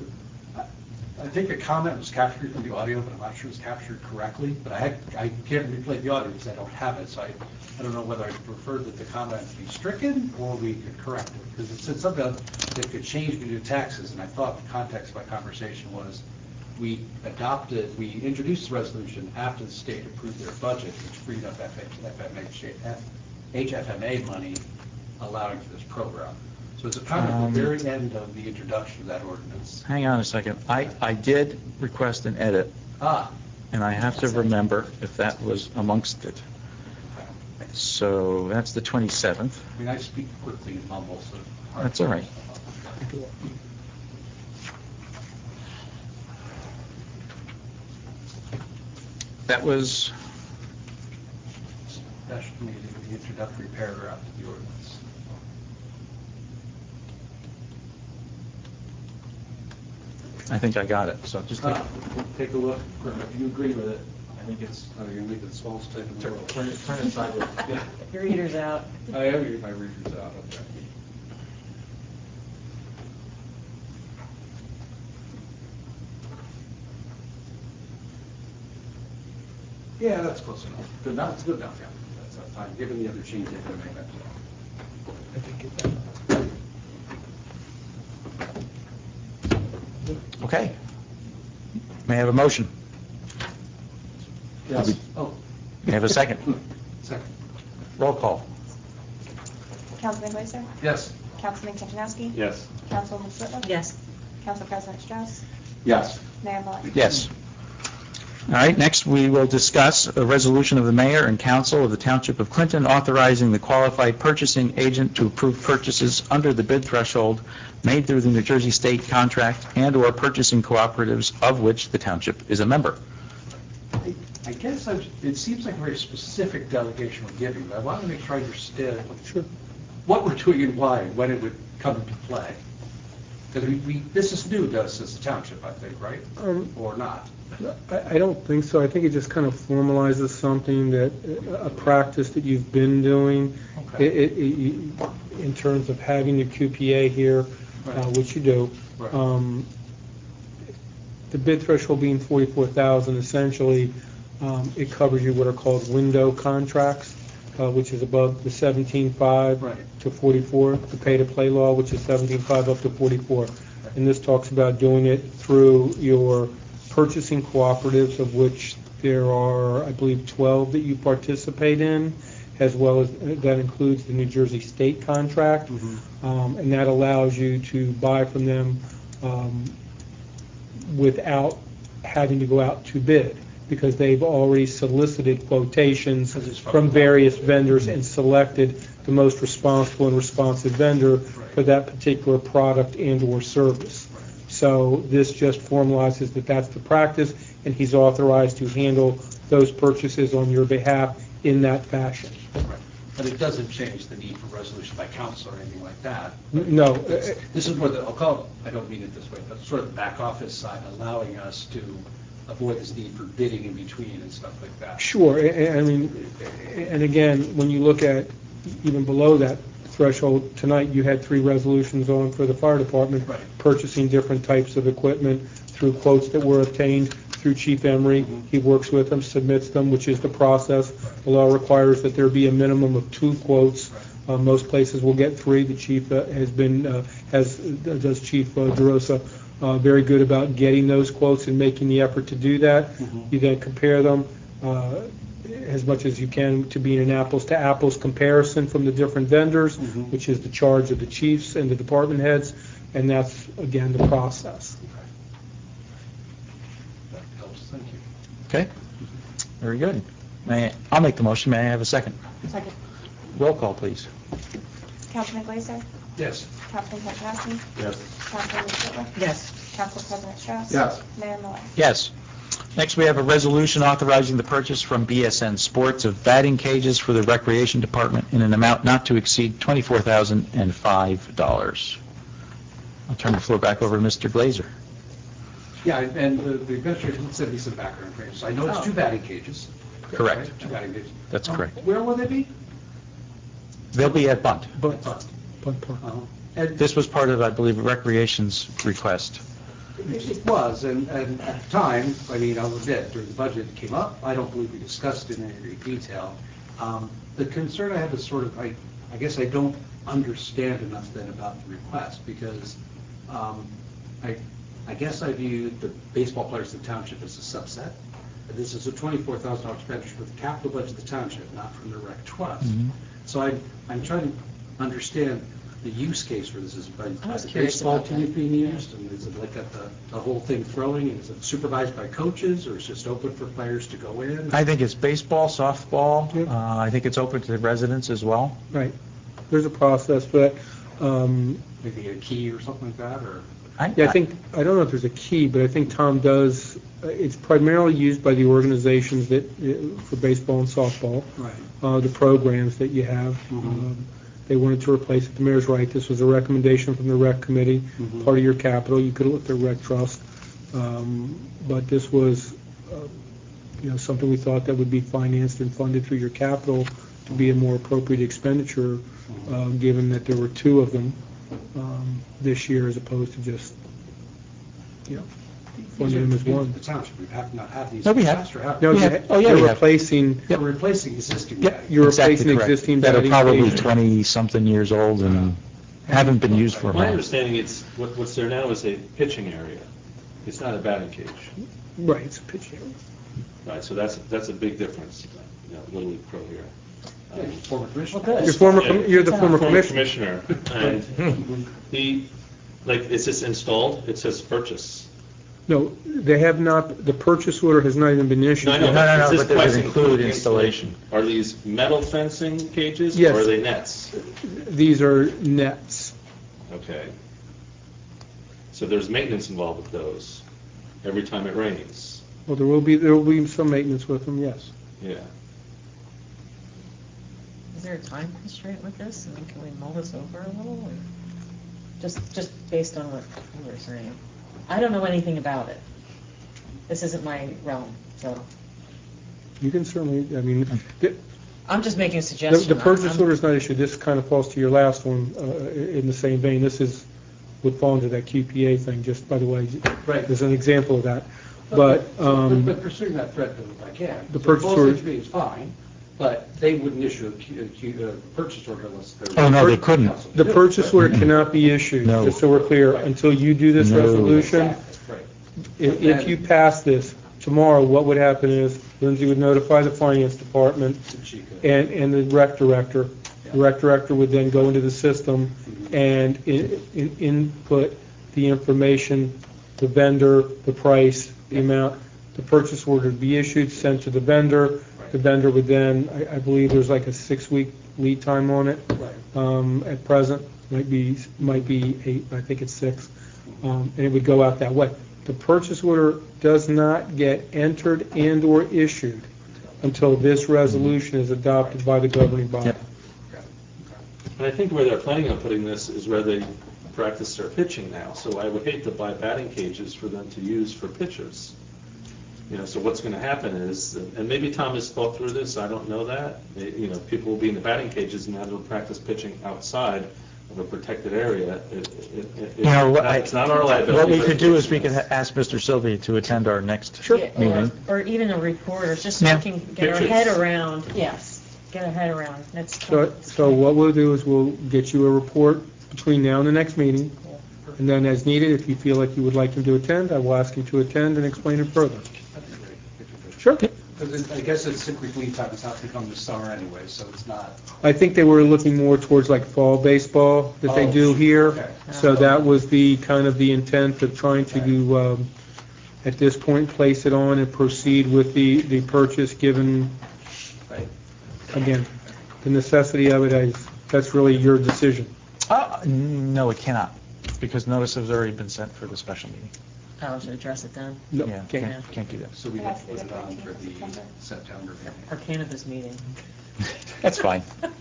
I think a comment was captured from the audio, but I'm not sure it's captured correctly. But I can't replay the audio because I don't have it, so I don't know whether I prefer that the comment be stricken or we could correct it. Because it said something that could change the new taxes, and I thought the context of my conversation was we introduced the resolution after the state approved their budget, which freed up HFMA money allowing for this program. So it's a comment at the very end of the introduction of that ordinance. hang on a second. I did request an edit, and I have to remember if that was amongst it. So that's the 27th. I mean, I speak quickly and mumble, so... That's all right. That was special meeting, the introductory paragraph to the ordinance. I think I got it, so just Take a look. if you agree with it, I think it's, Oh, you're going to leave it the smallest type in the world. turn it sideways. Yeah. Your reader's out. I have my readers out, okay. Yeah, that's close enough. Good enough, it's good enough, yeah. That's fine, given the other change they're going to make. I think it- Okay. May I have a motion? Yes. Oh, May I have a second? second. Roll call. Councilman Glazer? Yes. Councilman Kaczynowski? Yes. Councilwoman Slitley? Yes. Council President Strauss? Yes. Mayor Millett? Yes. All right, next we will discuss a resolution of the mayor and council of the Township of Clinton authorizing the qualified purchasing agent to approve purchases under the bid threshold made through the New Jersey State contract and/or purchasing cooperatives of which the township is a member. I guess it seems like a very specific delegation we're giving, but I want to make sure I understand what we're doing and why, and when it would come into play. Because this is new to us as a township, I think, right? Or not? I don't think so. I think it just kind of formalizes something that, a practice that you've been doing. Okay. In terms of having the QPA here, Right. which you do. Right. The bid threshold being 44,000, essentially, it covers you what are called window contracts, which is above the 17.5 Right. to 44, the pay-to-play law, which is 17.5 up to 44. And this talks about doing it through your purchasing cooperatives, of which there are, I believe, 12 that you participate in, as well as that includes the New Jersey State contract. Mm-hmm. And that allows you to buy from them without having to go out to bid, because they've already solicited quotations from various vendors and selected the most responsible and responsive vendor for that particular product and/or service. So this just formalizes that that's the practice, and he's authorized to handle those purchases on your behalf in that fashion. Right. But it doesn't change the need for resolution by council or anything like that. No. This is more I'll call it, I don't mean it this way, but sort of the back office side, allowing us to avoid this need for bidding in between and stuff like that. Sure. I mean, and again, when you look at even below that threshold, tonight you had 3 resolutions on for the fire department, Right. purchasing different types of equipment through quotes that were obtained through Chief Emery. Mm-hmm. He works with them, submits them, which is the process. The law requires that there be a minimum of 2 quotes. Most places will get 3. The chief does Chief DeRosa very good about getting those quotes and making the effort to do that. Mm-hmm. You then compare them as much as you can to be an apples-to-apples comparison from the different vendors, Mm-hmm. which is the charge of the chiefs and the department heads, and that's, again, the process. That helps, thank you. Okay? Very good. I'll make the motion. May I have a second? Second. Roll call, please. Councilman Glazer? Yes. Councilman Kaczynowski? Yes. Councilwoman Slitley? Yes. Council President Strauss? Yes. Mayor Millett? Yes. Next, we have a resolution authorizing the purchase from BSN Sports of batting cages for the Recreation Department in an amount not to exceed $24,005. I'll turn the floor back over to Mr. Glazer. Yeah, and the administration did send me some background information. So I know it's 2 batting cages. Correct. Right? 2 batting cages. That's correct. Where will they be? They'll be at Bunt. But And This was part of, I believe, Recreation's request. it was, and at the time, I mean, I'll admit, during the budget, it came up. I don't believe we discussed it in any great detail. The concern I have is sort of, I guess I don't understand enough then about the request, because I guess I view the baseball players in the township as a subset. This is a $24,000 expenditure for the capital budget of the township, not from the rec trust. Mhm. So I'm trying to understand the use case for this. Is by was the curious baseball about that. team being used, and is it like at the whole thing throwing, and is it supervised by coaches, or is it just open for players to go in? I think it's baseball, softball. Yep. I think it's open to the residents as well. Right. There's a process, but Maybe a key or something like that, or? Yeah, I don't know if there's a key, but I think Tom does, it's primarily used by the organizations that, for baseball and softball. Right. The programs that you have. Mhm. They wanted to replace it. The mayor's right. This was a recommendation from the rec committee, part of your capital. You could have looked at rec trust. But this was, something we thought that would be financed and funded through your capital to be a more appropriate expenditure, given that there were two of them this year as opposed to just, funding them as one. The township, we have not had these. No, we have. last year, have No, we? you're replacing, We're replacing existing. Yep, batting. you're exactly replacing correct. existing that are batting probably cages. 20-something years old and haven't been used for a My while. understanding is what's there now is a pitching area. It's not a batting cage. Right, it's a pitching. Right, so that's a big difference. Little League Pro here. Yeah, former commissioner. You're the former Former commissioner. commissioner, and is this installed? It says purchase. No, they have not, the purchase order has not even been issued. No, yet. is this but does it pricing include the installation? Are these metal fencing cages Yes. or are they nets? These are nets. Okay. So there's maintenance involved with those every time it rains. Well, there will be some maintenance with them, yes. Yeah. Is there a time constraint with this? I mean, can we mull this over a little? Or just based on what you were saying. I don't know anything about it. This isn't my realm, so You can certainly, I'm just making a suggestion. the purchase I'm- order is not issued. This kind of falls to your last one in the same vein. This would fall into that QPA thing, just by the way. Right. There's an example of that. But But pursuing that thread, if I can. The So purchase order- Falls HV is fine, but they wouldn't issue a purchase order unless there was. Oh, no, they couldn't. the purchase order cannot be issued, No. just so we're clear, until you do this No. resolution. Right. If you pass this tomorrow, what would happen is Lindsay would notify the finance department She could. and the rec director. The rec director would then go into the system and input the information, the vendor, the price, the amount. The purchase order would be issued, sent to the vendor. The vendor would then, I believe there's like a 6-week lead time on it. Right. At present, might be 8, I think it's 6. And it would go out that way. The purchase order does not get entered and/or issued until this resolution is adopted by the governing body. Yep. And I think where they're planning on putting this is where they practice their pitching now. So I would hate to buy batting cages for them to use for pitchers. So what's going to happen is, and maybe Tom has thought through this, I don't know that. People will be in the batting cages and they'll practice pitching outside of a protected area. It's not our liability. What we but could do it's is we could ask Mr. Sylvia to attend our next Yeah, meeting. or even a report, or just so Yeah. we can get our Pictures. head around, get our head around. That's So what we'll do is we'll get you a report between now and the next meeting, and then as needed, if you feel like you would like him to attend, I will ask him to attend and explain it further. Sure. Because I guess it's 6-week lead time, it's not becoming the summer anyway, so it's not. I think they were looking more towards like fall baseball that they do here. Okay. So that was the kind of the intent of trying to, at this point, place it on and proceed with the purchase, given, Right. again, the necessity of it. That's really your decision. No, it cannot, because notice has already been sent for the special meeting. I should address it then. No, Yeah, can't. can't do that. So we have to put it on for the September meeting. Our cannabis meeting. That's fine.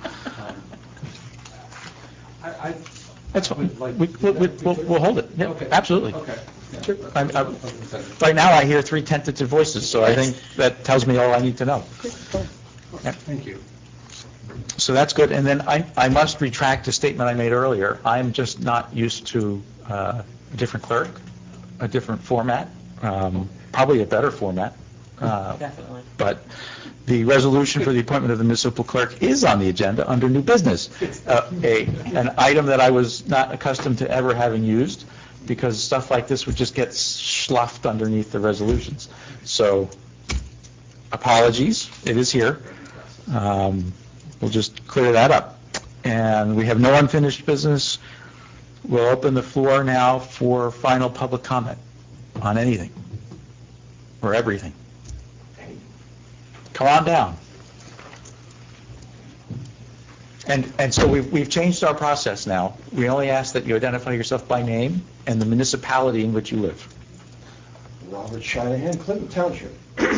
I That's fine. would like. We'll hold it. Yeah, Okay. absolutely. Okay. Sure. Right now, I hear 3 tentative voices, so I think that tells me all I need to know. Yeah. Thank you. So that's good. And then I must retract a statement I made earlier. I'm just not used to a different clerk, a different format, probably a better format. Definitely. But the resolution for the appointment of the municipal clerk is on the agenda under new business, an item that I was not accustomed to ever having used, because stuff like this would just get sloughed underneath the resolutions. So apologies, it is here. We'll just clear that up. And we have no unfinished business. We'll open the floor now for final public comment on anything or everything. Come on down. And so we've changed our process now. We only ask that you identify yourself by name and the municipality in which you live. Robert Shanahan, Clinton Township.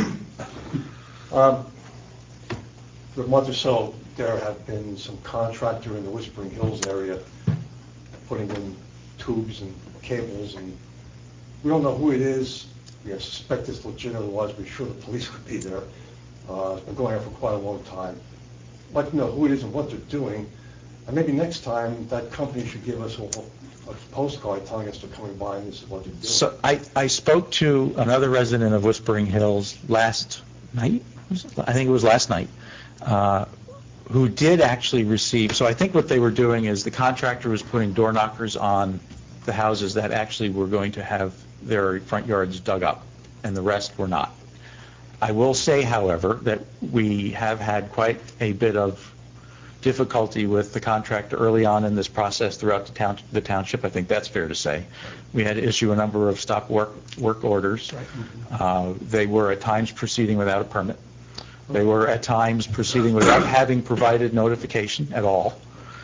For a month or so, there have been some contractor in the Whispering Hills area putting in tubes and cables, and we don't know who it is. We suspect it's legitimate, otherwise we're sure the police would be there. It's been going on for quite a long time. I'd like to know who it is and what they're doing, and maybe next time that company should give us a postcard telling us they're coming by and this is what they're doing. So I spoke to another resident of Whispering Hills last night, I think it was last night, who did actually receive, so I think what they were doing is the contractor was putting door knockers on the houses that actually were going to have their front yards dug up, and the rest were not. I will say, however, that we have had quite a bit of difficulty with the contractor early on in this process throughout the township. I think that's fair to say. We had to issue a number of stop work orders. They were at times proceeding without a permit. They were at times proceeding without having provided notification at all.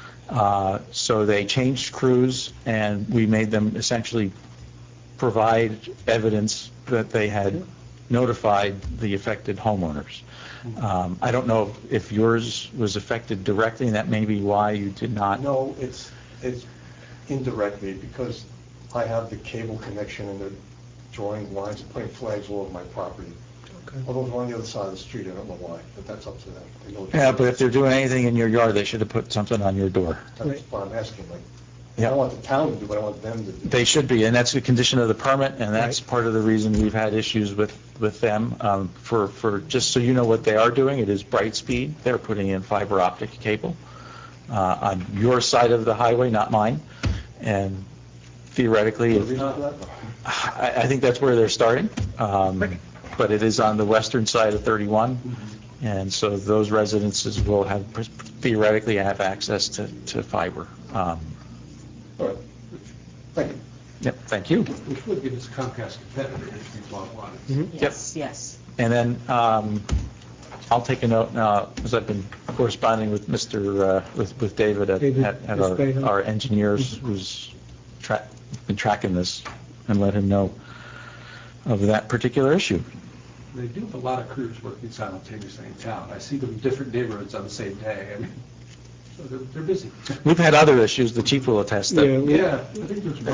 So they changed crews, and we made them essentially provide evidence that they had notified the affected homeowners. I don't know if yours was affected directly, and that may be why you did not. No, it's indirectly, because I have the cable connection and they're drawing lines and putting flags all over my property. Okay. Although they're on the other side of the street, I don't know why, but that's up to them. Yeah, but if they're doing anything in your yard, they should have put something on your door. That's what I'm asking. I don't want the town to do what I want them to do. They should be, and that's a condition of the permit, and that's part of the reason we've had issues with them. For just so you know what they are doing, it is Brightspeed. They're putting in fiber optic cable on your side of the highway, not mine. And theoretically, I think that's where they're starting. But it is on the western side of 31, and so those residences will have theoretically have access to fiber. All right. Thank you. Yep, thank you. Which would give us Comcast competitor if we bought one. Yes, yes. And then I'll take a note now, as I've been corresponding with with David at our engineers who's been tracking this, and let him know of that particular issue. They do have a lot of crews working simultaneously in town. I see them in different neighborhoods on the same day. I mean, so they're busy. We've had other issues. The chief will attest that. Yeah, I think there's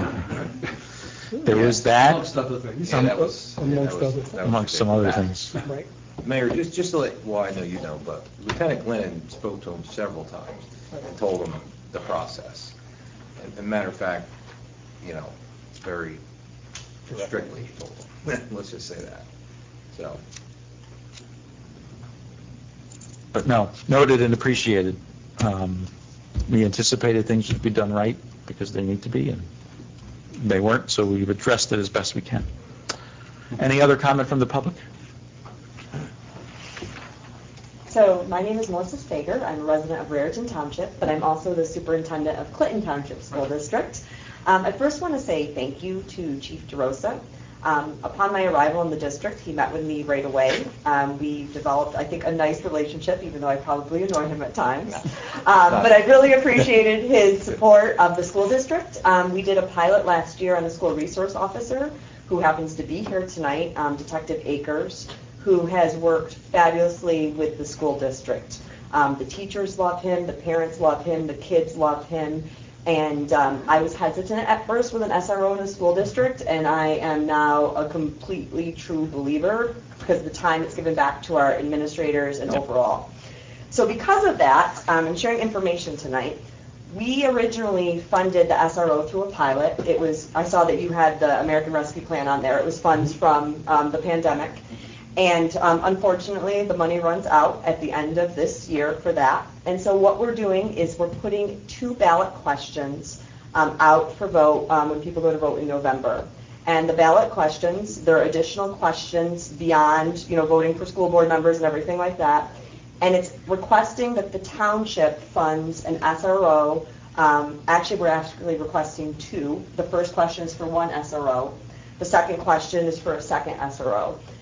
one. There was that. Amongst other things. Amongst some other things. Right. Mayor, just to let, well, I know you know, but Lieutenant Glennon spoke to him several times and told him the process. And matter of fact, it's very strictly told him. Let's just say that. So. But no, noted and appreciated. We anticipated things would be done right because they need to be, and they weren't, so we've addressed it as best we can. Any other comment from the public? So my name is Melissa Stager. I'm a resident of Raritan Township, but I'm also the superintendent of Clinton Township School District. I first want to say thank you to Chief DeRosa. Upon my arrival in the district, he met with me right away. We developed, I think, a nice relationship, even though I probably annoy him at times. But I really appreciated his support of the school district. We did a pilot last year on a school resource officer who happens to be here tonight, Detective Akers, who has worked fabulously with the school district. The teachers love him, the parents love him, the kids love him. And I was hesitant at first with an SRO in a school district, and I am now a completely true believer because of the time it's given back to our administrators and overall. So because of that, I'm sharing information tonight. We originally funded the SRO through a pilot. I saw that you had the American Rescue Plan on there. It was funds from the pandemic. And unfortunately, the money runs out at the end of this year for that. And so what we're doing is we're putting 2 ballot questions out for vote when people go to vote in November. And the ballot questions, there are additional questions beyond, voting for school board members and everything like that. And it's requesting that the township funds an SRO. Actually, we're actually requesting 2. The first question is for 1 SRO. The second question is for a second SRO.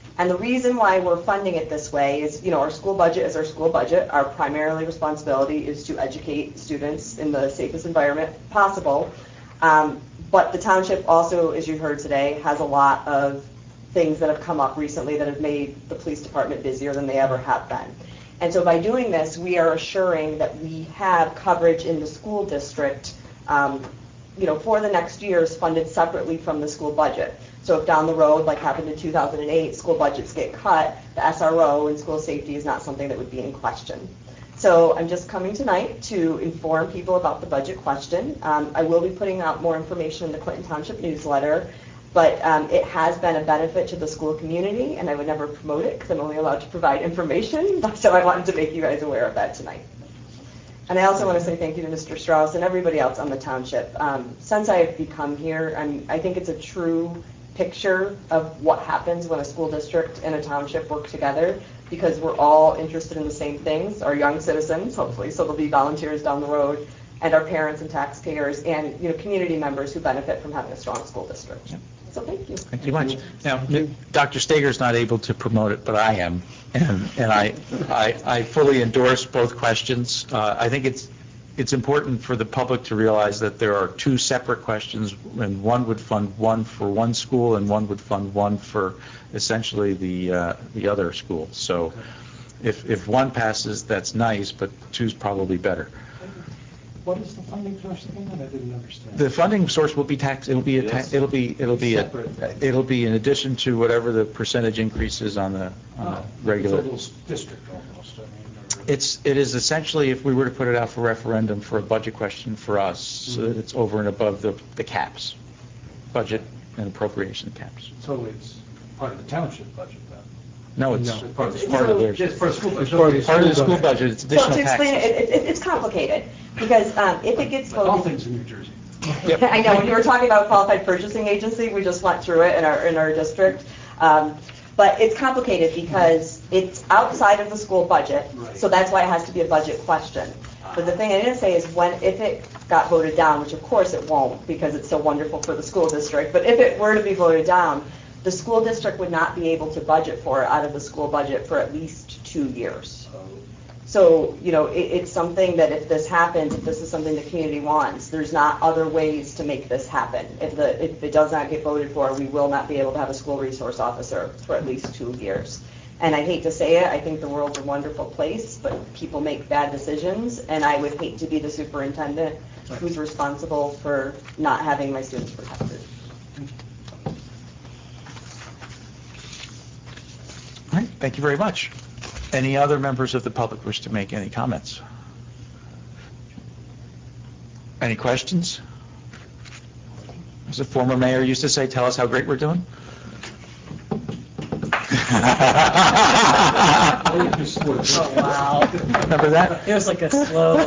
And the reason why we're funding it this way is, our school budget is our school budget. Our primary responsibility is to educate students in the safest environment possible. But the township also, as you heard today, has a lot of things that have come up recently that have made the police department busier than they ever have been. And so by doing this, we are assuring that we have coverage in the school district, for the next years funded separately from the school budget. So if down the road, like happened in 2008, school budgets get cut, the SRO and school safety is not something that would be in question. So I'm just coming tonight to inform people about the budget question. I will be putting out more information in the Clinton Township newsletter, but it has been a benefit to the school community, and I would never promote it because I'm only allowed to provide information, so I wanted to make you guys aware of that tonight. And I also want to say thank you to Mr. Strauss and everybody else on the township. Since I have become here, I think it's a true picture of what happens when a school district and a township work together, because we're all interested in the same things, our young citizens, hopefully, so there'll be volunteers down the road, and our parents and taxpayers and community members who benefit from having a strong school district. Yep. So thank you. Thank you much. Now, Dr. Stager's not able to promote it, but I am, and I fully endorse both questions. I think it's important for the public to realize that there are two separate questions, and one would fund one for one school, and one would fund one for essentially the other school. So if one passes, that's nice, but two's probably better. What is the funding source again? I didn't understand. The funding source will be tax. It'll be in addition to whatever the percentage increase is on the regular. It's a little district almost. It is essentially, if we were to put it out for referendum for a budget question for us, so that it's over and above the caps, budget and appropriation caps. So it's part of the township budget then? No, it's part of theirs. Just for school budget. Part of the school budget. It's additional So to explain taxes. it's complicated, because if it gets voted... All things in New Jersey. Yep. I know, when you were talking about qualified purchasing agency, we just went through it in our district. But it's complicated because it's outside of the school budget, so that's why it has to be a budget question. But the thing I didn't say is if it got voted down, which of course it won't because it's so wonderful for the school district, but if it were to be voted down, the school district would not be able to budget for it out of the school budget for at least 2 years. So, it's something that if this happens, if this is something the community wants, there's not other ways to make this happen. If it does not get voted for, we will not be able to have a school resource officer for at least 2 years. And I hate to say it, I think the world's a wonderful place, but people make bad decisions, and I would hate to be the superintendent who's responsible for not having my students protected. All right, thank you very much. Any other members of the public wish to make any comments? Any questions? As the former mayor used to say, tell us how great we're doing. Oh, wow. Remember that? It was like a slow...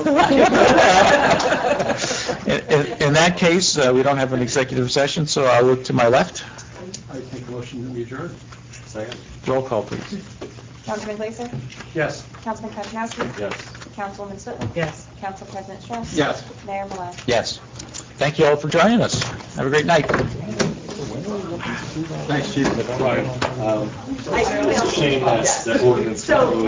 In that case, we don't have an executive session, so I'll look to my left. I take a motion that we adjourn. Second. Roll call, please. Councilman Glaser? Yes. Councilman Kaczynowski? Yes. Councilwoman Switler? Yes. Council President Strauss? Yes. Mayor Malone? Yes. Thank you all for joining us. Have a great night. Thanks, Chief. I It's a shame that ordinance.